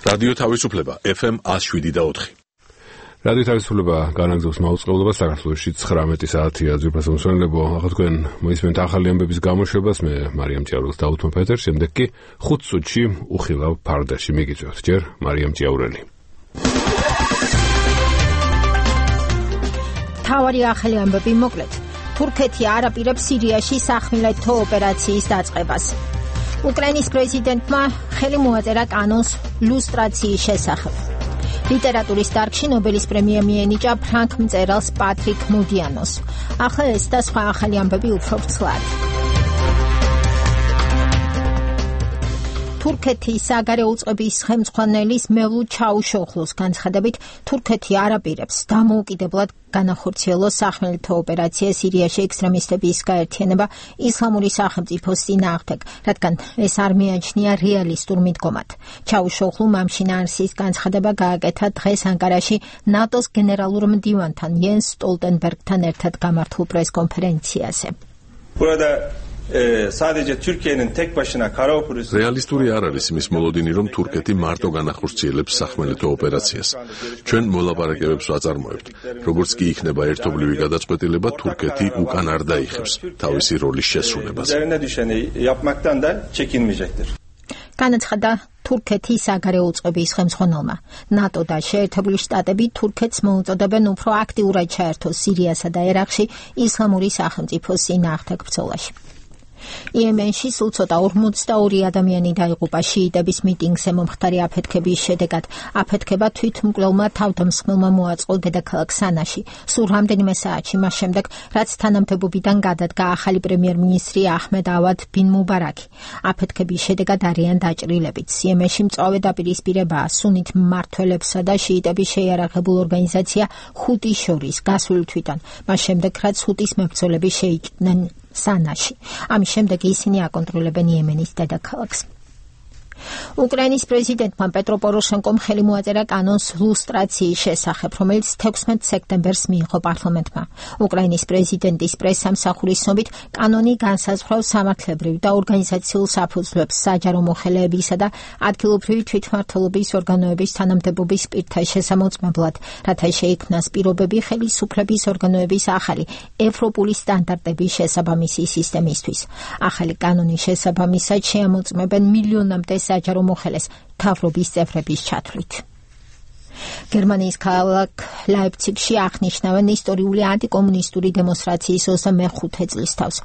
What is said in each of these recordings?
რადიო თავისუფლება FM 107.4. რადიო თავისუფლება განაგზობს მაუწყებლობას საქართველოში 19 საათია ძვირფასო მსმენელებო. ახლა თქვენ მოისმენთ ახალი ამბების გამოშვებას. მე მარიამ ჭიაურელს დავუთმობ ეთერს, შემდეგ კი 5 წუთში უხილავ ფარდაში მიგიწევთ. ჯერ მარიამ ჭიაურელი. თავარი ახალი ამბები მოკლედ. თურქეთი არ აპირებს სირიაში სახმელეთო ოპერაციის დაწყებას. უკრაინის პრეზიდენტმა ხელი მოაწერა კანონს ლუსტრაციის შესახებ. ლიტერატურის დარგში ნობელის პრემია მიენიჭა ფრანგ მწერალს პატრიკ მუდიანოს. ახლა ეს და სხვა ახალი ამბები უფრო ვრცლად. თურქეთის საგარეო უწყების ხელმძღვანელის მევლუდ ჩაუშოღლუს განცხადებით, თურქეთი არ აპირებს დამოუკიდებლად განახორციელოს სახმელეთო ოპერაცია სირიაში ექსტრემისტების გაერთიანება ისლამური სახელმწიფოს წინააღმდეგ, რადგან ეს არ მიაჩნია რეალისტურ მიდგომად. ჩაუშოღლუმ ამ შინაარსის განცხადება გააკეთა დღეს ანკარაში ნატოს გენერალურ მდივანთან იენს სტოლტენბერგთან ერთად გამართულ პრესკონფერენციაზე. Sadece Türkiye'nin tek başına kara operasyonu რეალისტური არ არის იმის მოლოდინი, რომ თურქეთი მარტო განახორციელებს სახმელეთო ოპერაციას. ჩვენ მოლაპარაკებებს ვაწარმოებთ. როგორც კი იქნება ერთობლივი გადაწყვეტილება, თურქეთი უკან არ დაიხევს თავისი როლის შესრულებას. განაცხადა თურქეთის საგარეო უწყების ხელმძღვანელმა. ნატო და შეერთებული შტატები თურქეთს მოუწოდებენ უფრო აქტიურად ჩაერთოს სირიასა და ერაყში ისლამური სახელმწიფოს წინააღმდეგ ბრძოლაში. იემენში სულ ცოტა 42 ადამიანი დაიღუპა შიიტების მიტინგზე მომხდარი აფეთქების შედეგად. აფეთქება თვითმკვლელმა თავდამსხმელმა მოაწყო დედაქალაქ სანაში, სულ რამდენიმე საათში მას შემდეგ, რაც თანამდებობიდან გადადგა ახალი პრემიერ-მინისტრი აჰმედ ავად ბინ მუბარაკი. აფეთქების შედეგად არიან დაჭრილებიც. იემენში მწვავე დაპირისპირებაა სუნით მმართველებსა და შიიტების შეიარაღებულ ორგანიზაცია ჰუტის შორის გასული თვითონ, მას შემდეგ, რაც ჰუტის მებრძოლები შეიჭრნენ სანაში. ამის შემდეგ ისინი აკონტროლებენ იემენის დედაქალაქს. უკრაინის პრეზიდენტმა პეტრო პოროშენკომ ხელი მოაწერა კანონს ლუსტრაციის შესახებ, რომელიც 16 სექტემბერს მიიღო პარლამენტმა. უკრაინის პრეზიდენტის პრესსამსახურის ცნობით, კანონი განსაზღვრავს სამართლებრივ და ორგანიზაციულ საფუძვლებს საჯარო მოხელეებისა და ადგილობრივი თვითმმართველობის ორგანოების თანამდებობის პირთა შესამოწმებლად, რათა შეიქმნას პირობები ხელისუფლების ორგანოების ახალი ევროპული სტანდარტების შესაბამისი სისტემისთვის. ახალი კანონის შესაბამისად შეამოწმებენ მილიონამდე საჯარო მოხელეს მთავრობის წევრების ჩათვლით. გერმანიის ქალაქ ლაიფციგში აღნიშნავენ ისტორიული ანტიკომუნისტური დემონსტრაციის 25 წლის თავს.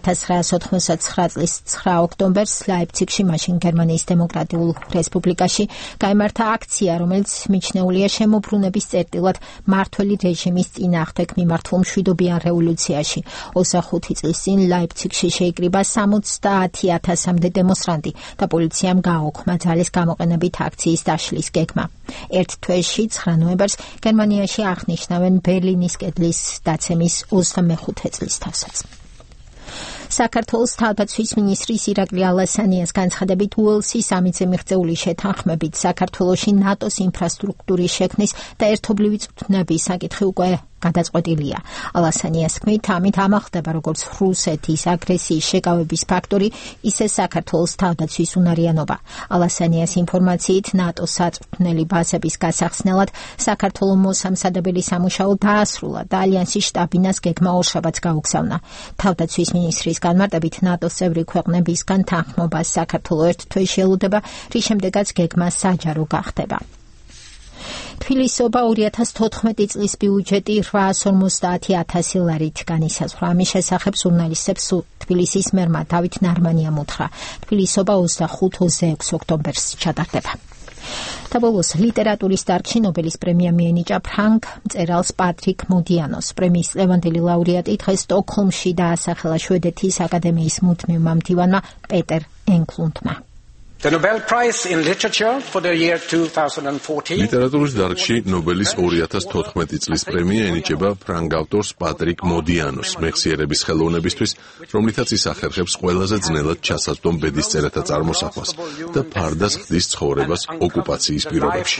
1989 წლის 9 ოქტომბერს ლაიფციგში, მაშინ გერმანიის დემოკრატიულ რესპუბლიკაში, გაიმართა აქცია, რომელიც მიჩნეულია შემოbrunების წერტილად მმართველი რეჟიმის წინააღმდეგ მიმართულ მშვიდობიან რევოლუციაში. 25 წლის წინ ლაიფციგში შეიკრიბა 70,000-მდე დემონსტრანტი და პოლიციამ გააუქმა ძალის გამოყენებით აქციის დაშლის გეგმა. ერთ თვეში 9 ნოემბერს გერმანიაში აღნიშნავენ ბერლინის კედლის დაცემის 25 წლის თავსაც. საქართველოს თავდაცვის მინისტრის ირაკლი ალასანიას განცხადებით, უელსის სამიცე მიღწეული შეთანხმებით საქართველოში ნატოს ინფრასტრუქტურის შექმნის და ერთობლივი წვრთნების საკითხი უკვე გადაწყვეტილია. ალასანიას თქმით, ამით ამახდება როგორც რუსეთის აგრესიის შეკავების ფაქტორი, ისე საქართველოს თავდაცვის უნარიანობა. ალასანიას ინფორმაციით, ნატოს საწვრთნელი ბაზების გასახსნელად საქართველოს მოსამზადებელი სამუშაო დაასრულა და ალიანსის შტაბინას გეგმა ორშაბათს გაუგზავნა. თავდაცვის მინისტრის განმარტებით, ნატოს წევრი ქვეყნებისგან თანხმობას საქართველოს ერთ თვეში ელოდება, რის შემდეგაც გეგმა საჯარო გახდება. თბილისობა 2014 წლის ბიუჯეტი 850,000 ლარით განისაზღვრა. ამის შესახებ ჟურნალისტებს თბილისის მერმა დავით ნარმანიამ უთხრა. თბილისობა 25-26 ოქტომბერს ჩატარდება. და ბოლოს ლიტერატურის დარგში ნობელის პრემია მიენიჭა ფრანგ მწერალს პატრიკ მუდიანოს. პრემიის ლევანდელი ლაურეატი დღეს სტოკჰოლმში დაასახელა შვედეთის აკადემიის მუდმივმა მდივანმა პეტერ ენკლუნდმა. The Nobel Prize in Literature for the year 2014. ლიტერატურის დარგში ნობელის 2014 წლის პრემია ენიჭება ფრანგ ავტორს პატრიკ მოდიანოს მეხსიერების ხელოვნებისთვის, რომლითაც ის ახერხებს ყველაზე ძნელად ჩასაზრდომ ბედისწერათა წარმოსახვას და ფარდას ხდის ცხოვრებას ოკუპაციის პირობებში.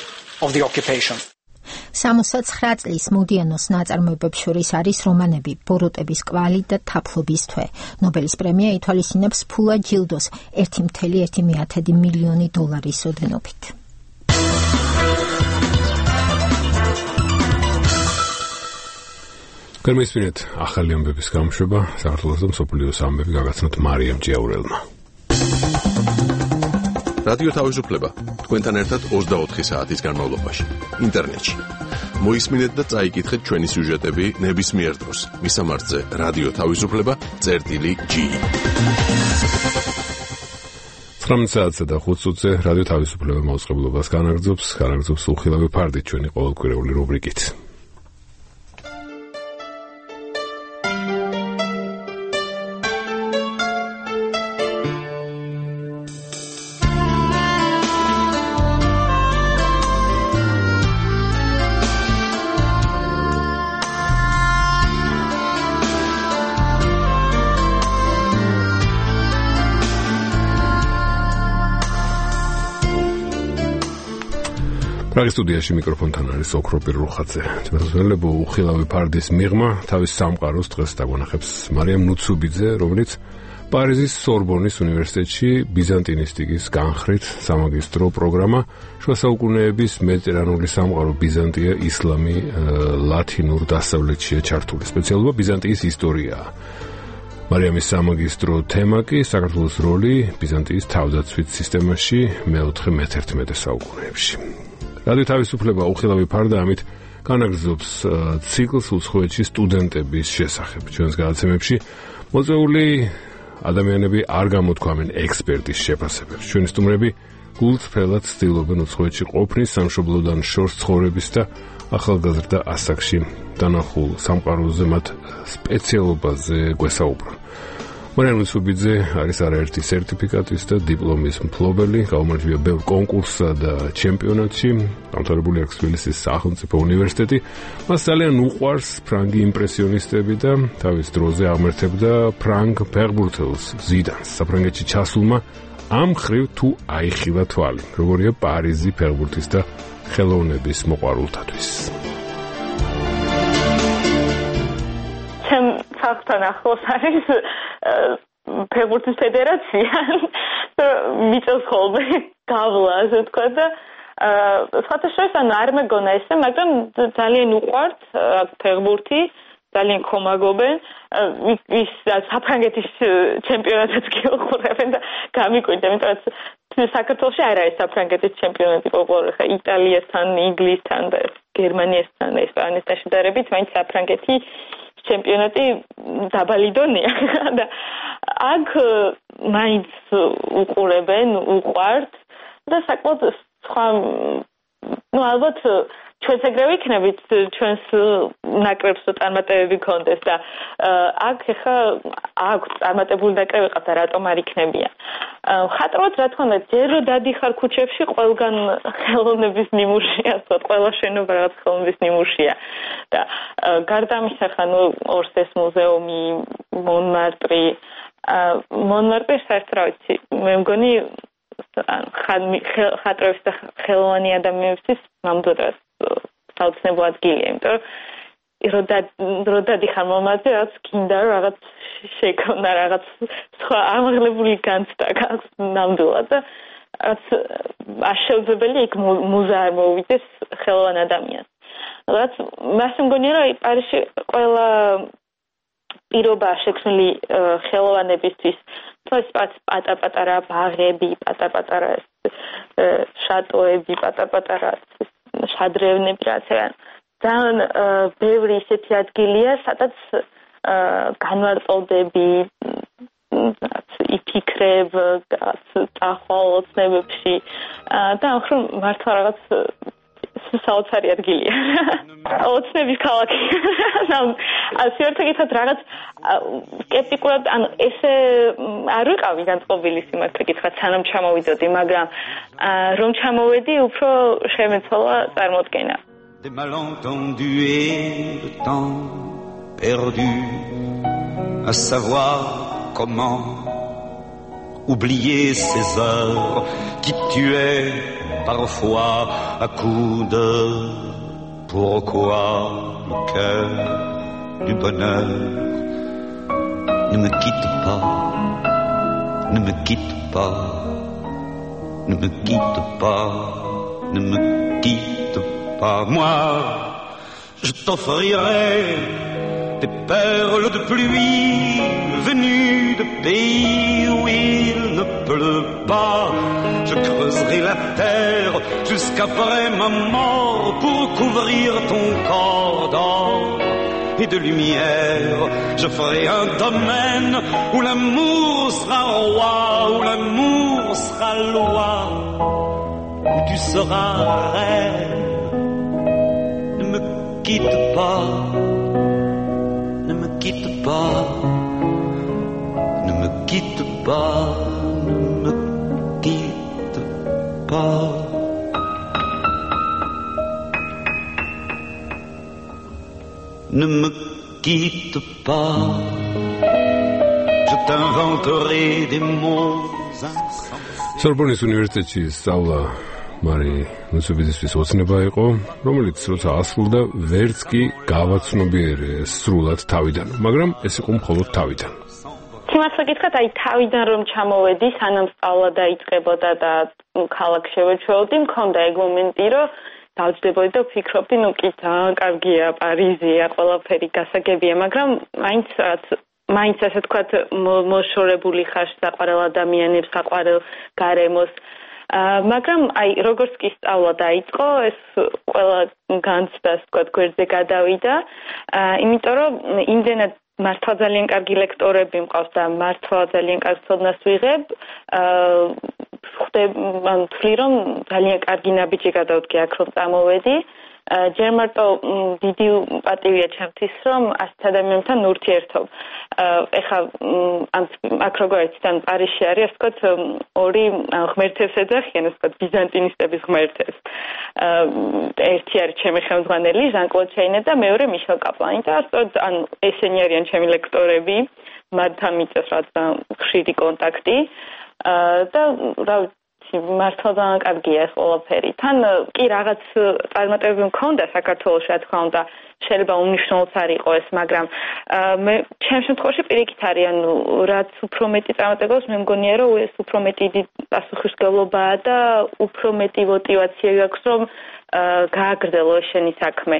69 წლის მოდიანოს ნაწარმოებებს შორის არის რომანები ბოროტების კვალი და თაფლობის თვე. ნობელის პრემია ითვალისწინებს ფულად ჯილდოს $1.1 მილიონის ოდენობით. გერმისპინეთ ახალი ამბების გამოშვება საქართველოს და მსოფლიოს ამბები გაგაცნოთ მარიამ ჭიაურელმა. რადიო თავისუფლება თქვენთან ერთად 24 საათის განმავლობაში ინტერნეტში. მოისმინეთ და წაიკითხეთ ჩვენი სიუჟეტები ნებისმიერ დროს. მისამართზე რადიო თავისუფლება.gi 19 საათსა და 5 წუთზე რადიო თავისუფლება მაუწყებლობას განაგრძობს უხილავი ფარდით ჩვენი ყოველკვირეული რუბრიკით. პრაღის სტუდიაში მიკროფონთან არის ოქროპირ რუხაძე. თემასწორებო უხილავი ფარდის მიღმა თავის სამყაროს დღეს დაგვანახებს მარიამ ნუცუბიძე, რომელიც პარიზის სორბონის უნივერსიტეტში ბიზანტინისტიკის განხრით სამაგისტრო პროგრამა შუა საუკუნეების მედიტერანული სამყარო ბიზანტია, ისლამი, ლათინურ დასავლეთშია ჩართული. სპეციალობა ბიზანტიის ისტორიაა. მარიამის სამაგისტრო თემა კი საქართველოს როლი ბიზანტიის თავდაცვით სისტემაში მე-11 საუკუნეებში. რადიო თავისუფლება უხილავი ფარდა ამით განაგრძობს ციკლს უცხოეთში სტუდენტების შესახებ. ჩვენს გადაცემებში მოწვეული ადამიანები არ გამოთქვამენ ექსპერტის შეფასებებს. ჩვენი სტუმრები გულწრფელად ცდილობენ უცხოეთში ყოფნის, სამშობლოდან შორს ცხოვრების და ახალგაზრდა ასაკში დანახულ სამყაროზე მათ სპეციალობაზე გვესაუბრონ. მარიამ ნუცუბიძე არის არაერთი სერტიფიკატის და დიპლომის მფლობელი, გაუმარჯვია ბევრ კონკურსსა და ჩემპიონატში, დამთავრებული აქვს თბილისის სახელმწიფო უნივერსიტეტი. მას ძალიან უყვარს ფრანგი იმპრესიონისტები და თავის დროზე აღმერთებდა ფრანგ ფეხბურთელს ზიდანს. საფრანგეთში ჩასულმა ამ ხრივ თუ აიხილა თვალი, როგორია პარიზი ფეხბურთის და ხელოვნების მოყვარულთათვის. Saktan ახლოს არის ფეხბურთის ფედერაცია. მიწევს ხოლმე გავლა, ასე თქვა და სხვათაშორის არ მეგონა ესე, მაგრამ ძალიან უყვართ ფეხბურთი, ძალიან ხომაგობენ. ის საფრანგეთის ჩემპიონატიც გიყურებენ და გამიკვირდა, იმიტომ რომ საქართველოში არ არის საფრანგეთის ჩემპიონატი პოპულარი, ხა იტალიასთან, ინგლისთან და გერმანიასთან, ესპანეთთან შედარებით, მაინც საფრანგეთი ჩემპიონატი დაბალი დონეა და აქ მაინც უყურებენ, უყვართ და საკმაოდ სხვა ალბათ ჩვენს ეგრევე იქნებით ჩვენს ნაკრებს წარმატებები გქონდეს და აქ ხა აქვს წარმატებული ნაკრები ყავს და რატომ არ იქნებიან. ხატრობთ რა თქმა უნდა, ჯერ რომ დადიხარ ქუჩებში, ყველგან ხელოვნების ნიმუშია, ყველა შენობა რაღაც ხელოვნების ნიმუშია და გარდა ამისა ხა ორსეს მუზეუმი, მონმარტრი საერთოდ რა ვიცი, მე მგონი ხატრების და ხელოვანი ადამიანებისთვის ნამდვილად საოცნებო ადგილია, იმიტომ რომ დადიხარ მომაზე, რაც გინდა რაღაც შეკავნა, რაღაც სხვა ამაღლებული განცდა გაქვს ნამდვილად და რაც არ შეუძლებელი იქ მუზა არ მოვიდეს ხელოვან ადამიანს. რაც მას მგონია, რომ პარიზში ყველა პირობა შექმნილი ხელოვანებისთვის, პატარ-პატარა ბაღები, პატარ-პატარა შატოები, პატარ-პატარა შადრევნები, რაღაცა ძალიან ბევრი ისეთი ადგილია, სადაც განმარტოვდები, იფიქრებ, წახვალ ოცნებებში და ახლა მართლა რაღაც საოცარი ადგილია. ოცნების ქალაქი. სიერთე გითხრათ რაღაც სკეპტიკურად, ანუ ესე არ ვიყავი განწყობილი სიმართლე გითხრათ, სანამ ჩამოვიდოდი, მაგრამ რომ ჩამოვედი, უფრო შემეცვალა წარმოდგენა. Des malentendus et le temps perdu à savoir comment oublier ces heures qui tuaient parfois à coups de pourquoi le cœur du bonheur ne me quitte pas, ne me quitte pas, ne me quitte pas, ne me quitte pas. Moi, je t'offrirai perles de pluie venues de pays où il ne pleut pas. Je creuserai la terre jusqu'après ma mort pour couvrir ton corps d'or et de lumière. Je ferai un domaine où l'amour sera roi, où l'amour sera loi, où tu seras reine. Ne me quitte pas, ne me quitte pas, ne me quitte pas, ne me quitte pas. Ne me quitte pas, je t'inventerai des mots insensés. სორბონის უნივერსიტეტში სწავლა მარი ნუსუბიძისთვის ოცნება იყო, რომელიც როცა ასრულდა, ვერც კი გავაცნობიერე სრულად თავიდან, მაგრამ ეს იყო მხოლოდ თავიდან. თიმასა გითხრათ, აი თავიდან რომ ჩამოვედი, სანამ სწავლა დაიწყებოდა და ქალაქ შევეჩვეოდი, მქონდა ეგ მომენტი, რომ დავჯდებოდი და ვფიქრობდი, ნუ კი კარგია, პარიზია, ყველაფერი გასაგებია, მაგრამ მაინც ასე თქვათ მოშორებული ხარ საყვარელ ადამიანებს, საყვარელ გარემოს. მაგრამ აი როგორც კი სწავლა დაიწყო, ეს ყველა განცდა, თქვათ, გვერდზე გადავიდა, იმიტომ რომ იმდენად მართლა ძალიან კარგი ლექტორები მყავს და მართლა ძალიან კარგ ცოდნას ვიღებ. ვთვლი რომ ძალიან კარგი ნაბიჯი გადავდგე აქ რომ წამოვედი. ჯერ მარტო დიდი პატივია ჩემთვის რომ 100 ადამიანთან ურთიერთობ. ეხლა აქ როგორც თან პარიზში არის, ასე ვთქვათ, ორი ღმერთებს ეძახიან, ასე ვთქვათ, ბიზანტინისტების ღმერთებს. ერთი არის ჩემი ხელმძღვანელი ჟან-კლოდ შეინე და მეორე მიშელ კაპლანი და სწორედ ესენი არიან ჩემი ლექტორები, მათთან მიწევს რაც ხშირი კონტაქტი და რა მართლა ძალიან კარგია ეს ყველაფერი. თან კი რაღაც წარმატებები მქონდა საქართველოში, რა თქმა უნდა, შეიძლება უნიშნულიც არ იყო ეს, მაგრამ მე ჩემ შემთხვევაში პირიქით არის, ანუ რაც უფრო მეტი წარმატებებს, მე მგონია, რომ ეს უფრო მეტი პასუხისმგებლობაა და უფრო მეტი мотиваცია გაქვს, რომ გააგრძელო შენი საქმე.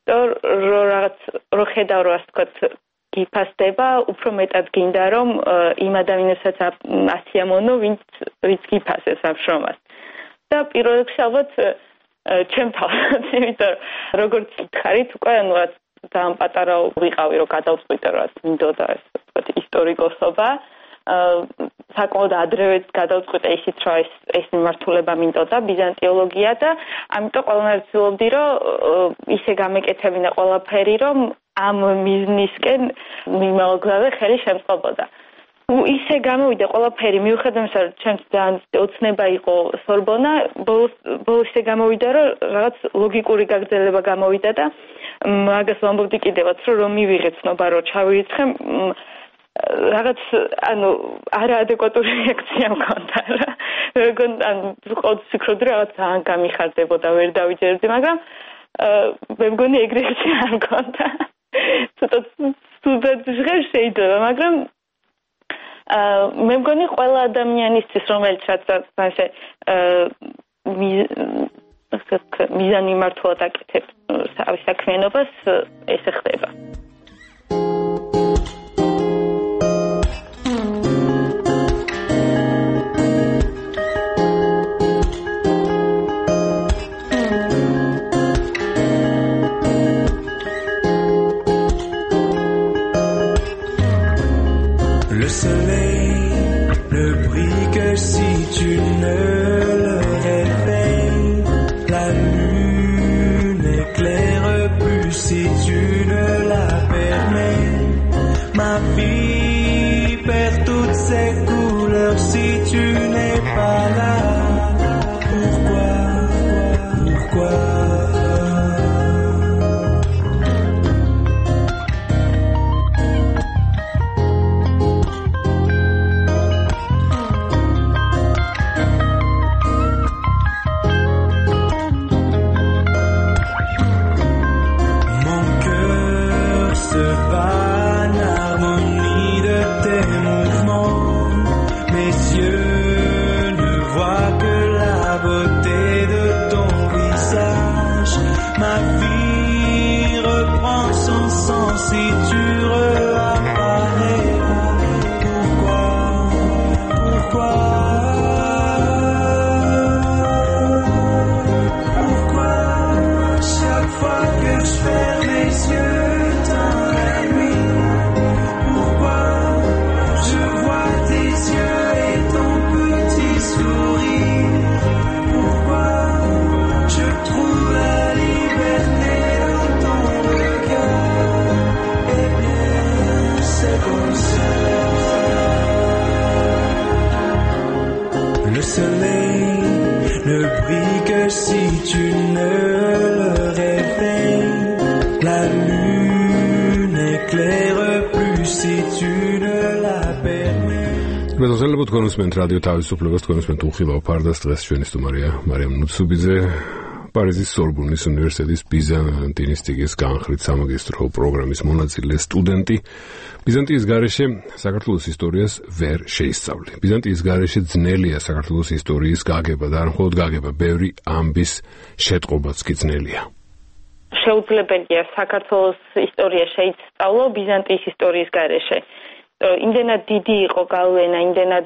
რო ხედავ, რომ ასე ვთქვათ, გიფასდება, უფრო მეტად გინდა, რომ იმ ადამიანებსაც ასიამოვნო, ვინც გიფასებს ამ შრომას. და პირველ რიგში ალბათ ჩემ თავს, იმიტომ როგორც გითხარით, უკვე ანუ რაც ძალიან პატარა ვიყავი, რომ გადავწყვიტე, რაც მინდოდა ეს ისტორიკოსობა. საკმაოდ ადრევეც გადავწყვიტე ისიც, რომ ეს მიმართულება მინდოდა, ბიზანტიოლოგია და ამიტომ ყველანაირად ვცდილობდი, რომ ისე გამეკეთებინა ყველაფერი, რომ ამ მიზნისკენ მიმალგრავე ხელი შემწყობოდა. ისე გამოვიდა ყველაფერი, მიუხედავად იმისა, რომ ჩემს ძალიან ოცნება იყო სორბონა, ბოლოს ისე გამოვიდა, რომ რაღაც ლოგიკური გაგრძელება გამოვიდა და მაგას ვამბობდი კიდევაც, რომ მივიღე ცნობა, რომ ჩავირიცხე, რაღაც ანუ არაადეკვატური რეაქცია მქონდა რა. ანუ ყოველთვის ვფიქრობდი, რომ რაღაც ძალიან გამიხარდებოდა, ვერ დავიჯერებდი, მაგრამ მე მგონი ეგ რეაქცია არ მქონდა. ცოტა ცუდად ჟღერ შეიძლება, მაგრამ მე მგონი ყველა ადამიანისთვის, რომელიც რაც ასე მიზანი მართულად აკეთებს თავის საქმიანობას, ესე ხდება. Le soleil ne brille que si tu ne le réveilles. La lune n'éclaire plus si tu ne la permets. Ma vie perd toutes ses couleurs si tu n'es pas là. Pourquoi? Mes yeux ne soleil ne brille que si tu ne le réveilles. La lune éclaire plus si tu ne la permets. მეზოსელებო თქვენ უსმენთ რადიო თავისუფლებას, თქვენ უსმენთ უხილავ ფარდას, დღეს ჩვენი სტუმარია მარიამ ნუცუბიძე, პარიზის სორბონის უნივერსიტეტის ბიზანტინისტიკის განხრით სამაგისტრო პროგრამის მონაწილე სტუდენტი. ბიზანტიის გარეშე საქართველოს ისტორიას ვერ შეისწავლი. ბიზანტიის გარეშე ძნელია საქართველოს ისტორიის გაგება და არ მხოლოდ გაგება, ბევრი ამბის შეტყობაც კი ძნელია. შეუძლებელია საქართველოს ისტორია შეისწავლო ბიზანტიის ისტორიის გარეშე. იმდენად დიდი იყო გავლენა, იმდენად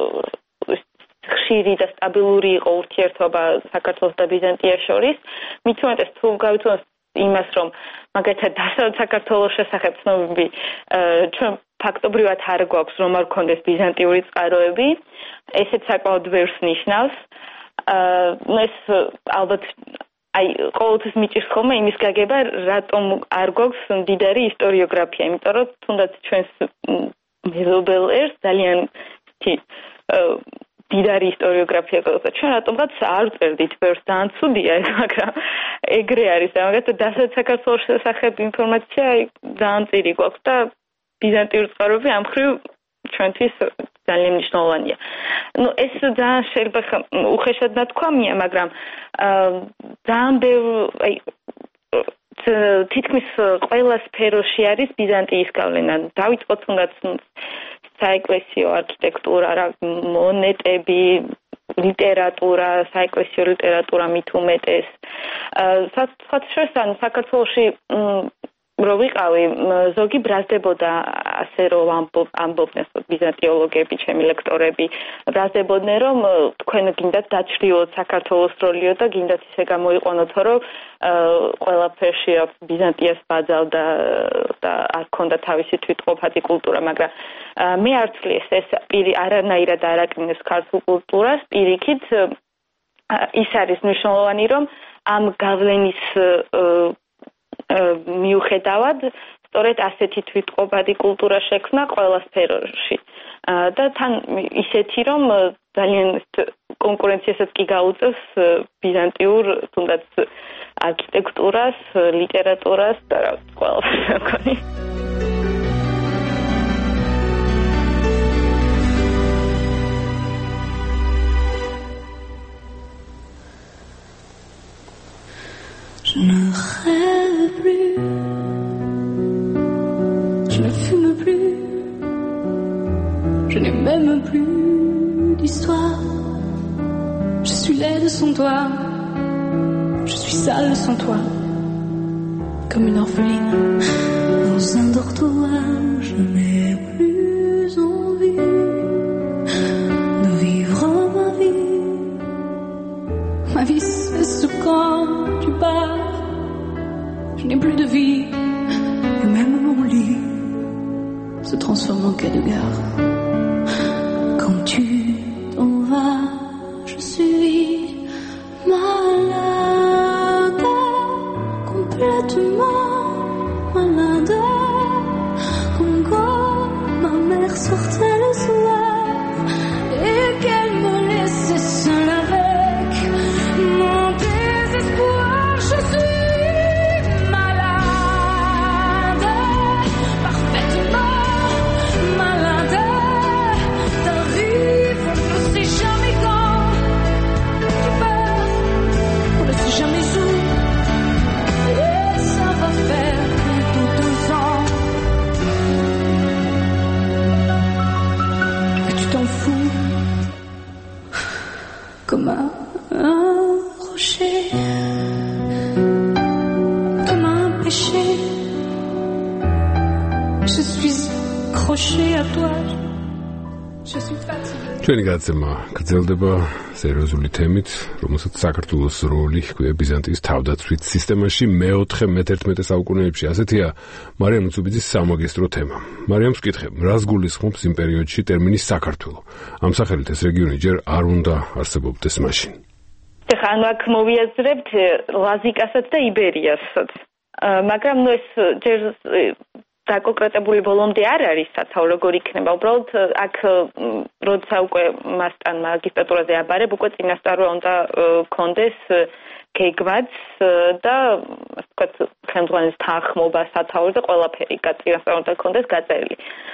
ხშირი და სტაბილური იყო ურთიერთობა საქართველოს და ბიზანტიას შორის. მით უმეტეს თუ გავიცნოთ იმას, რომ მაგალითად დასავლეთ საქართველოს შესახებ ცნობები ჩვენ ფაქტობრივად არ გვაქვს, რომ არ გქონდეს ბიზანტიური წყაროები, ესეც საკმაოდ ბევრს ნიშნავს. ეს ალბათ ყოველთვის მიჭირს ხოლმე იმის გაგება, რატომ არ გვაქვს მდიდარი ისტორიოგრაფია, იმიტომ რომ თუნდაც ჩვენს მეზობელებს ძალიან დიდარი ისტორიოგრაფია გვაქვს და ჩვენ რატომღაც არ წერდით ბევრს, ძალიან ცუდია ეს, მაგრამ ეგრე არის. მაგალითად დასავლეთ საქართველოს შესახებ ინფორმაცია ძალიან წირი გვაქვს და ბიზანტიური წყაროები ამ მხრივ ჩვენთვის ძალიან მნიშვნელოვანია. ეს ძალიან შეიძლება უხეშად ნათქვამია, მაგრამ ძალიან ბევრი თითქმის ყველა სფეროში არის ბიზანტიის გავლენა. დავიწყოთ თუნდაც საეკლესიო არქიტექტურა, მონეტები, ლიტერატურა, საეკლესიო ლიტერატურა მით უმეტეს. სხვათა საქართველოში რო ვიყავი, ზოგი ბრაზდებოდა ასე რომ ამბობდნენ ბიზანტიოლოგები, ჩემი ლექტორები, ბრაზდებოდნენ რომ თქვენ გინდათ დაჩრდილოთ საქართველოს როლიო და გინდათ ისე გამოიყვანოთო, რომ ყველაფერში ბიზანტიას ბაძავდა და არ ქონდა თავისი თვითყოფადი კულტურა, მაგრამ მე არ ვთვლი ეს არანაირად არ აკნინებს ქართულ კულტურას, პირიქით ის არის მნიშვნელოვანი, რომ ამ გავლენის მიუხედავად სწორედ ასეთი თვითყოფადი კულტურა შექმნა ყველა სფეროში და თან ისეთი რომ ძალიან კონკურენციასაც კი გაუწევს ბიზანტიურ თუნდაც არქიტექტურას, ლიტერატურას და ყველაფერს. Je ne rêve plus, je ne fume plus, je n'ai même plus d'histoire. Je suis laide sans toi, je suis sale sans toi, comme une orpheline dans un dortoir. Je n'ai plus envie de vivre ma vie. Ma vie cesse quand tu pars. Je n'ai plus de vie, et même mon lit se transforme en quai de gare. Quand tu t'en vas, je suis malade, complètement malade. Comme quand ma mère sortait le soir et qu'elle me laissait seule avec mon désespoir. Je suis comme un rocher, comme un péché. Je suis accroché à toi. Je suis fatigué. ჩვენი გაცემა გრძელდება სერიოზული თემით, რომელსაც საქართველოს როლი ჰქვია ბიზანტიის თავდაცვით სისტემაში მე-11 საუკუნეებში. ასეთია მარიამ ნუცუბიძის სამაგისტრო თემა. მარიამს ვკითხებ, რას გულისხმობს იმ პერიოდში ტერმინი საქართველო? ამ სახელით ეს რეგიონი ჯერ არ უნდა არსებობდეს მაშინ. ხან აქ მოვიაზრებთ ლაზიკასაც და იბერიასაც. მაგრამ ეს ჯერ საკონკრეტებული ბოლომდე არ არის საცავ როგორ იქნება. უბრალოდ აქ როცა უკვე მასთან მაგისტრატურაზე აბარებ, უკვე წინასწარ უნდა კონდეს გეგმაც და ასე ვთქვათ, ხელმძღვანელის თანხმობა საცავზე და ყველაფერი წინასწარ უნდა კონდეს გაწერილი.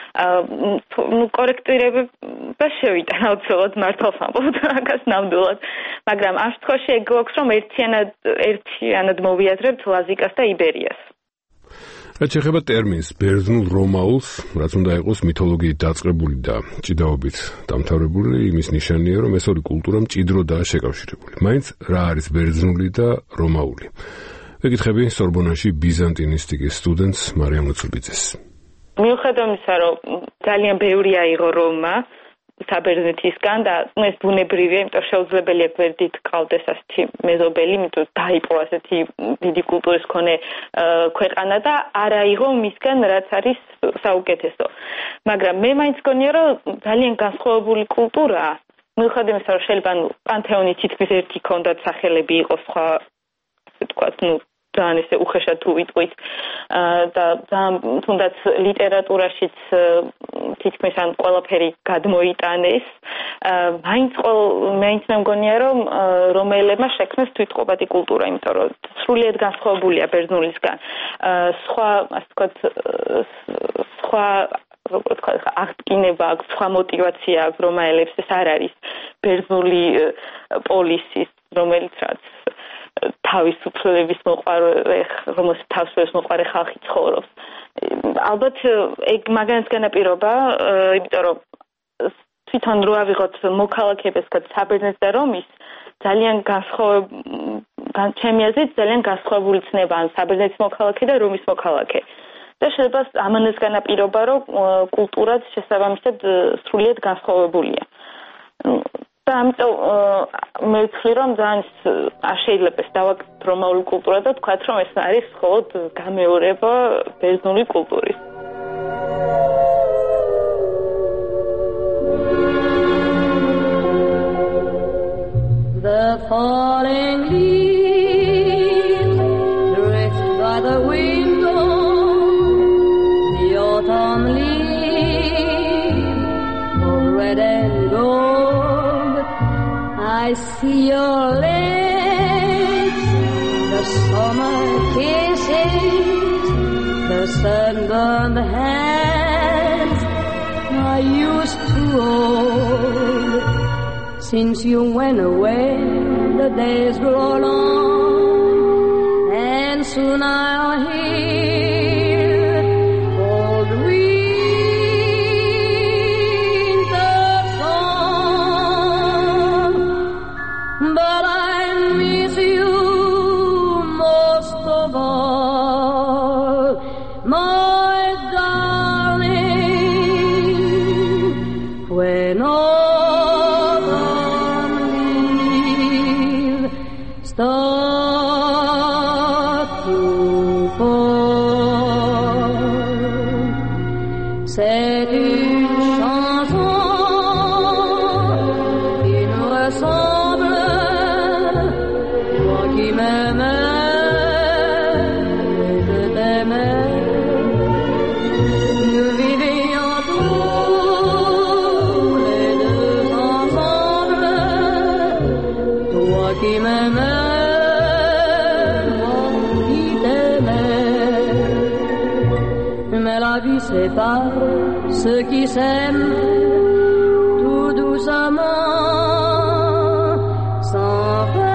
კორექტირება შევიდა აუცილებლად მართალს ამბობთ მაგას ნამდვილად, მაგრამ ამ შემთხვევაში ეგ გვაქვს, რომ ერთიანად მოვიაზრებთ ლაზიკას და იბერიას. რაც შეეხება ტერმინს ბერძნულ რომაულს, რაც უნდა იყოს მითოლოგიით დაწყებული და ჭიდაობით დამთავრებული, იმის ნიშანია, რომ ეს ორი კულტურა მჭიდროდაა შეკავშირებული. მაინც რა არის ბერძნული და რომაული? ვეკითხები სორბონაში ბიზანტინისტიკის სტუდენტს მარიამ ლოცულბიძეს. მიუხედავად იმისა, რომ ძალიან ბევრი აიღო რომა საბერძნეთისგან და ეს ბუნებრივია, იმიტომ შეუძლებელია გვერდით ყავდეს ასეთი მეზობელი, იმიტომ დაიპყრო ასეთი დიდი კულტურის მქონე ქვეყანა და არ აიღო მისგან რაც არის საუკეთესო. მაგრამ მე მაინც მგონია, რომ ძალიან განსხვავებული კულტურაა. მიუხედავად იმისა, რომ შეიძლება პანთეონი თითქმის ერთი ქონდათ სახელები იყოს სხვა, ასე ვთქვათ, ძალიან ესე უხეშად თუ ვიტყვით და თუნდაც ლიტერატურაშიც თითქმის ან ყველაფერი გადმოიტანეს, მაინც მე მგონია, რომ რომაელებმა შექმნეს თვითყოფადი კულტურა, იმიტომ რომ სრულიად განსხვავებულია ბერძნულისგან. სხვა, ასე ვთქვათ, სხვა როგორ ვთქვათ, აღტკინება აქვს, სხვა мотиваცია აქვს რომაელებს, ეს არ არის ბერძნული პოლისის, რომელიც რაც თავისუფლების მოყვარე, რომელსაც თავისუფლების მოყვარე ხალხი ცხოვრობს. ალბათ ეგ მაგანაც განაპირობა, იმიტომ რომ თვითონ რო ავიღოთ მოქალაქეებს საბერძნეთ და რომის, ძალიან ჩემი აზრით ძალიან განსხვავებული ცნება ან საბერძნეთის მოქალაქე და რომის მოქალაქე. და შეიძლება ამანაც განაპირობა, რომ კულტურაც შესაბამისად სრულიად განსხვავებულია. და ამიტომ მე ვთვლი, რომ ძალიან შეიძლება ეს დავაკეთოთ რომაული კულტურა და თქვათ, რომ ეს არის მხოლოდ გამეორება ბერძნული კულტურის. The falling leaves drift by the window, the autumn leaves of red and gold. I see your lips, the summer kisses, the sunburned hands I used to hold. Since you went away, the days grow long, and soon I'll hear old winter song. But I miss you most of all, my darling. When start to fall. C'est une chanson qui nous ressemble, toi qui m'aimais et je t'aimais. Nous vivions tous les deux ensemble, toi qui m'aimais. Mais la vie sépare ceux qui s'aiment tout doucement, sans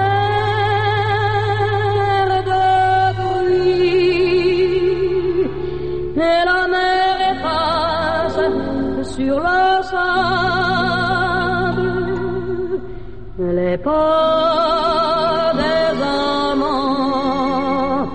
faire de bruit. Et la mer efface sur le sable les pas des amants.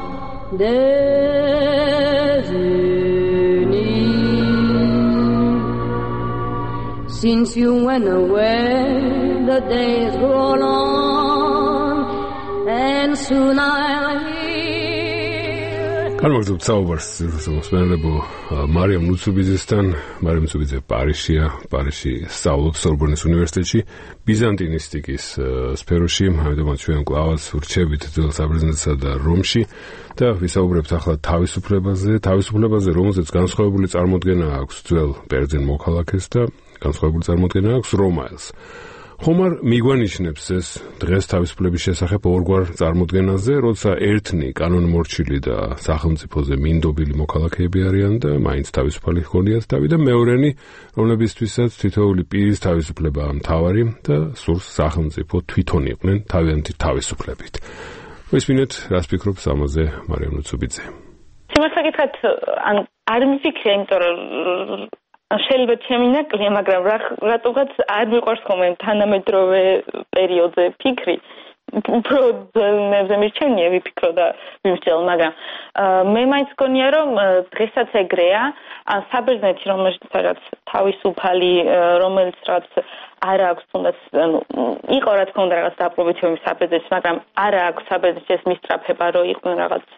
Since you went away, the days grow long, and soon I'll hear. მოგზაურობ საუბარს მოსმენელებო მარიამ ნუცუბიძესთან. მარიამ ნუცუბიძე პარიზში სწავლობს სორბონის უნივერსიტეტში ბიზანტინისტიკის სფეროში. ამიტომ ჩვენ კვლავაც ვრჩებით ძველ საბერძნეთსა და რომში და ვისაუბრებთ ახლა თავისუფლებაზე, რომელზეც განსხვავებული წარმოდგენა აქვს ძველ ბერძენ მოქალაქეს და განსხვავებული წარმოდგენა აქვს რომაელს. ხომ არ მიგვანიშნებს ეს დღეს თავისუფლების შესახებ ორგვარ წარმოდგენაზე, როცა ერთნი კანონმორჩილი და სახელმწიფოზე მინდობილი მოქალაქეები არიან და მაინც თავისუფალი ჰქონიათ თავი და მეორენი, რომლებისთვისაც თითოეული პირის თავისუფლებაა მთავარი და სურს სახელმწიფო თვითონ იყვნენ თავიანთი თავისუფლებით. ვისმინეთ, რას ფიქრობს ამაზე მარიამ ნუცუბიძე? სიმართლე გითხრათ, არ მიფიქრე, იმიტომ რომ შეიძლება ჩემი ნაკლია, მაგრამ რატომღაც არ მიყვარს ხოლმე თანამედროვე პერიოდზე ფიქრი. უფრო ძველებზე მირჩენია ვიფიქრო და ვიმსჯელ, მაგრამ მე მაინც გქონია, რომ დღესაც ეგრეა, საბერძნეთში რომელსაც თავისუფალი, რომელიც რაც არ აქვს თუნდაც, იყო რა თქმა უნდა რაღაც დაპრობითები საბერძნეთში, მაგრამ არ აქვს საბერძნეთში ეს მისწრაფება, რომ იყვნენ რაღაც